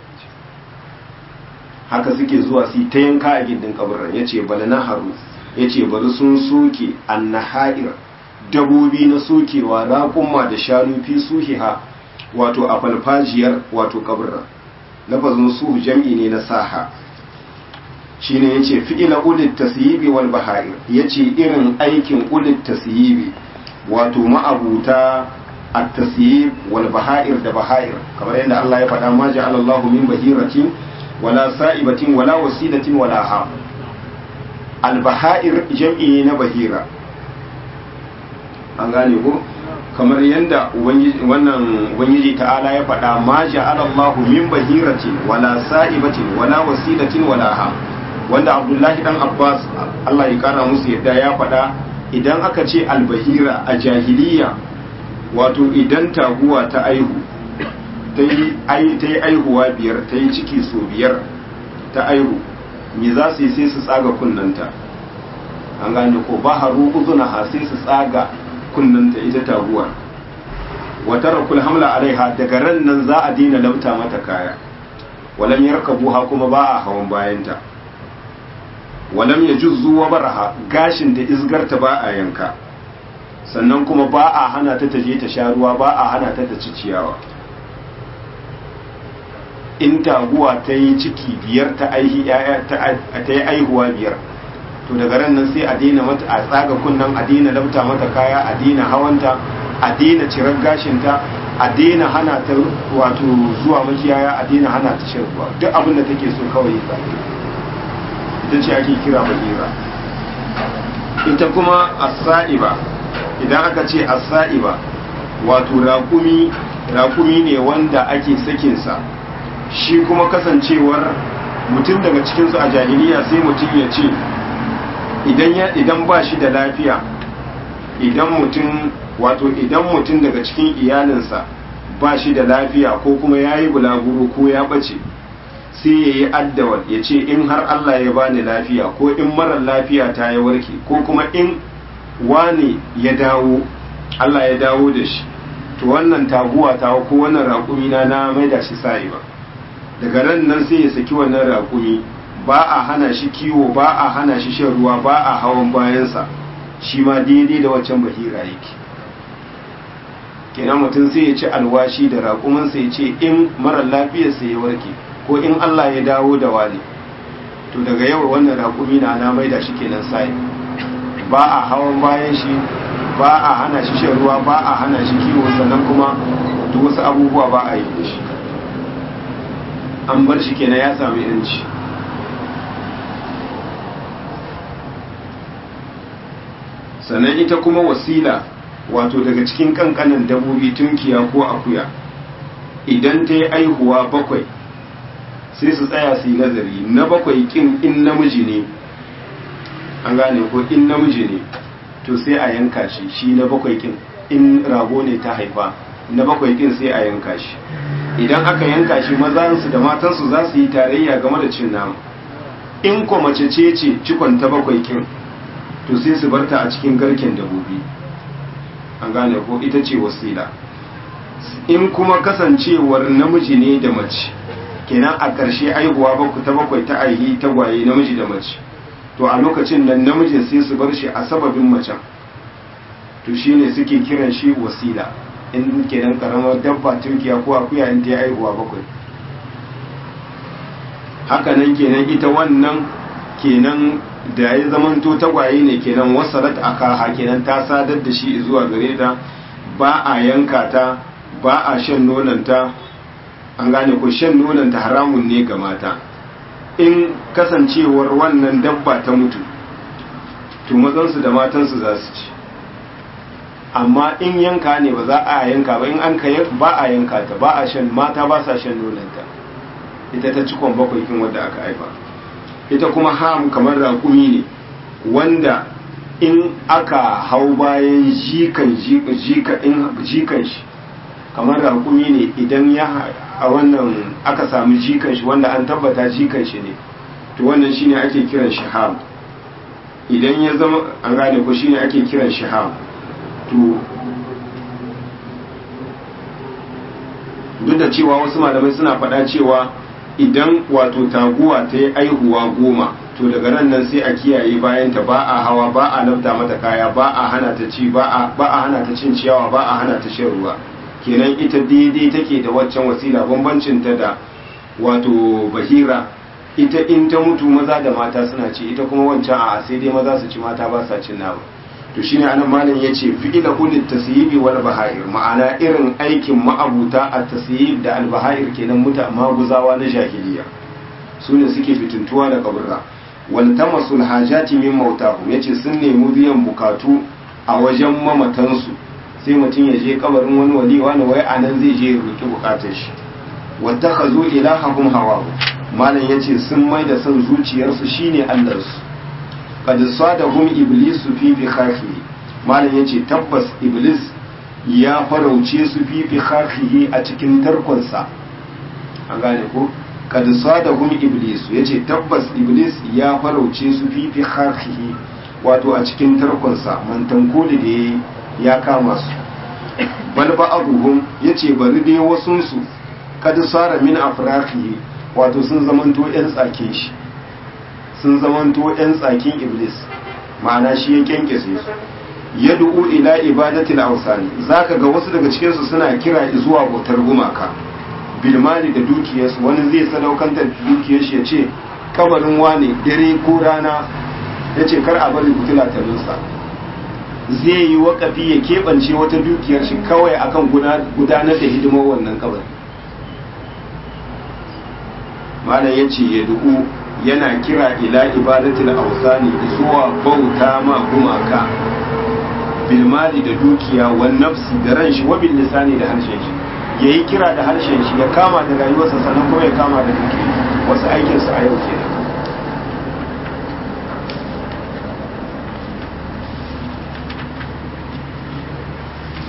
haka suke zuwa su ta yanka a gindin kabarin. yace bal naharu, yace bari sun soke annahair dabobi na sokewa raƙumma da shanu fi suhiha wato a falfajiyar wato kabarin. lafazin suhu jam'i ne na saha. shine yace fi'ila ulit tasyibi wal bahair, yace irin aikin ulit tasyibi wato ma'abuta at-tasyib wal bahair da bahair, kamar yadda Allah ya faɗa ma ja'ala Allahu min bahiratin wala sa'ibatin wala wasilatin wala ha. al bahair jam'i na bahira, an gane ko, kamar yadda wannan ubangiji ta'ala ya faɗa ma ja'ala Allahu min bahiratin wala sa'ibatin wala wasilatin wala ha, wanda Abdullahi dan Abbas Allah ya kara musu yadda ya faɗa idan aka ce albahira a jahiliya wato idan taguwa ta aihu ta yi aihuwa biyar, ta yi ciki so biyar ta aihu, me za su yi sai su tsaga kunnanta, an gane ko baharu uzuna ha, sai su tsaga kunnanta ita taguwa. wata rakul hamla alaiha, daga ran nan za a daina lauta mata kaya. walam yarkabuha, kuma ba a hawan bayanta. walam yajuzzu wa baraha, gashin da izgarta ba a yanka. sannan kuma ba a hana ta taje ta sha ruwa, ba a hana ta ta ci ciyawa. in taguwa ta yi ciki biyar ta aihi ta yi aihuwa biyar, to daga ran nan sai a daina mata, a tsaga kunnan, a daina labta mata kaya, a daina hawanta, a daina cirar gashinta, a daina hana ta wato zuwa makiyaya, a daina hana ta shan ruwa, duk abin da take so kawai ba. ita ce ake kira bahira. ita kuma as-sa'iba, idan aka ce as-sa'iba wato raƙumi, raƙumi ne wanda ake sakinsa, shi kuma kasancewar mutum daga cikinsu a jahiliya sai mutum ya ce idan ba shi da lafiya, idan mutum wato idan mutum daga cikin iyalinsa ba shi da lafiya ko kuma ya yi bulaguro ko ya ɓace, sai ya yi addawar ya ce in har Allah ya bani lafiya ko in marar lafiya ta ya warke ko kuma in wane ya dawo Allah ya dawo da shi to wannan taguwa ta ko wannan raƙumi na na mai da shi sa'i ba daga ran nan sai ya saki wannan raƙumi ba a hana shi kiwo ba a hana shi shan ruwa ba a hawan bayansa shi ma daidai da waccan bahira yake kenan mutum sai ya ci alwashi da raƙumansa ya ce in marar lafiyarsa ya warke ko in Allah ya dawo da wani to daga yau wannan raƙumi na na mai da shi kenan sai ba a hawan bayan shi ba a hana shi shan ruwa ba a hana shi kiwo sannan kuma duk wasu abubuwa ba a yi da shi an bar shi kenan ya sami yanci sannan ita kuma wasila wato daga cikin kankanin dabobi tunkiya ko akuya idan ta yi aihuwa bakwai sai su tsaya su yi nazari na bakwai kin in namiji ne an gane ko in namiji ne to sai a yanka shi shi na bakwai kin in rago ne ta haifa na bakwai kin sai a yanka shi idan aka yanka shi mazansu da matansu za su yi tarayya game da cin nama in ko mace ce ce cikon ta bakwai kin to sai su barta a cikin garken dabobi an gane ko ita ce wasila in kuma kasancewar namiji ne da mace kenan a ƙarshe aihuwa baku ta bakwai ta aihi tagwaye namiji da mace to a lokacin nan namijin sai su bar shi a sababin macen to shine suke kiran shi wasila in kenan karamar dabba turkiya ko akuya in ta yi aihuwa bakwai haka nan kenan ita wannan kenan da ya zamanto tagwaye ne kenan wasalat akaha kenan ta sadar da shi zuwa gare ta ba a yanka ta ba a shan nonanta an gane ko shan nonanta haramun ne ga mata in kasancewar wannan dabba ta mutu to mazansu da matansu za su ci amma in yanka ne ba za a yanka ba in an ka ba a yanka ta ba a shan mata ba sa shan nonanta ita ta cikon bakwai kin wanda aka haifa ita kuma ham kamar raƙumi ne wanda in aka hau bayan jikan jikan shi kamar raƙumi ne idan ya a wannan aka samu jikan shi wanda an tabbata jikan shi ne to wannan shine ake kiran shi ham idan ya zama an gane ko shine ake kiran shi ham to duk da cewa wasu malamai suna faɗa cewa idan wato taguwa ta yi aihuwa goma to daga nan nan sai a kiyaye bayanta ba a hawa ba a lafta mata kaya ba a hana ta ci ba a hana ta cin ciyawa ba a hana ta shan ruwa kenan ita daidai take da waccan wasila bambancin ta da wato bahira ita in ta mutu maza da mata suna ci ita kuma wancan a sai dai maza su ci mata ba sa cin nama to shine anan malam yace fi'ila ulit tasyibi wal bahair ma'ana irin aikin ma'abuta at tasyib da al bahair kenan muta maguzawa na jahiliya sune suke fituntuwa da kaburra wal tamasul hajati min mautahum yace sun nemi biyan bukatu a wajen mamatansu sai mutum ya je kabarin wani wali wani wai anan zai je roki bukatar shi wattakhazu ilahahum hawahu malam yace sun mai da son zuciyarsu shine allarsu qad sadahum iblisu fi fikhahi malam yace tabbas iblis ya farauce su fi fikhahi a cikin tarkonsa an gane ko qad sadahum iblisu yace tabbas iblis ya farauce su fi fikhahi wato a cikin tarkonsa mantankoli da ya kama su bal ba'dhum yace bari dai wasun su qad sara min afraqihi wato sun zamanto yan tsake shi sun zamanto ‘yan tsakin Iblis, ma'ana shi ya kyankyase su, ya du'u ila ibadatil ausani, za ka ga wasu daga cikinsu suna kira zuwa bautar gumaka, bilmali da dukiyarsu, wani zai sadaukantar dukiyar shi ya ce, kabarin wane dare ko rana ya ce kar a bari fitila ta nusa. Zai yi waƙafi ya keɓance wata dukiyar shi kawai akan gudanar da hidimar wannan kabarin. Malam ya ce ya du'u yana kira ila ibadatul awsani zuwa bauta ma gumaka bil mali da dukiya wan nafsi da ran shi wa bil lisani da harshen shi yayi kira da harshen shi ya kama da rayuwarsa sannan kuma ya kama da dukiya wasu aikin su a yau kenan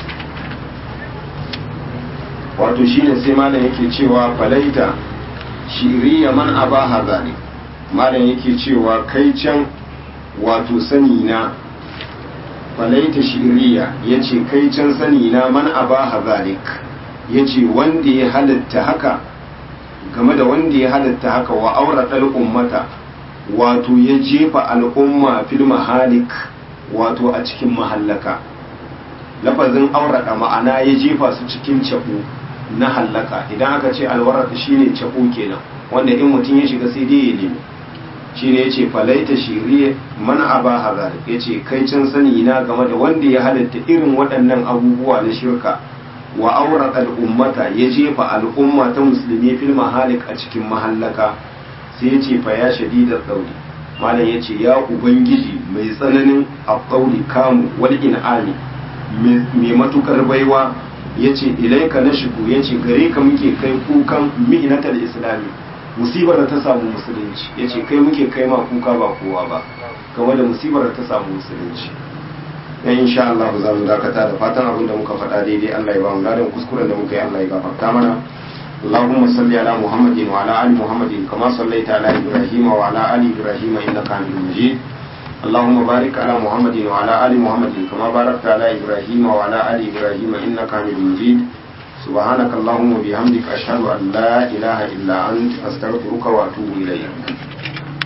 wato shine sai malam yake cewa falaita shiriya man abaha zalik malam yake cewa kai can wato sani na falaita shiriya yace kai can sani na man abaha zalik yace wanda ya halatta haka game da wanda ya halatta haka wa auratal ummata wato ya jefa al'umma fil mahalik wato a cikin mahallaka lafazin aurata ma'ana ya jefa su cikin cabo na hallaka idan aka ce alwarata shine cabo kenan wanda in mutum ya shiga sai dai ya nemi shine yace falaita shiriye man abaha zalik yace kai can sani na game da wanda ya halatta irin waɗannan abubuwa na shirka wa aurata al'ummata ya jefa al'umma ta musulmi fil mahalik a cikin mahallaka sai yace fa ya shadidar dauri malam yace ya ubangiji mai tsananin abdauli kamu wal in'ami mai matukar baiwa yace ilaika nashiku yace gare ka muke kai kukan mihnatal islami musibar da ta samu musulunci yace kai muke kai ma kuka ba kowa ba game da musibar da ta samu musulunci dan insha Allah za mu dakata da fatan abin da muka faɗa daidai Allah ya ba mu ladan kuskuren da muka yi Allah ya gafarta mana اللهم صل على محمد وعلى ال محمد كما صليت على ابراهيم وعلى ال ابراهيم انك حميد مجيد اللهم بارك على محمد وعلى ال محمد كما باركت على ابراهيم وعلى ال ابراهيم انك حميد مجيد سبحانك اللهم وبحمدك اشهد ان لا اله الا انت استغفرك واتوب اليك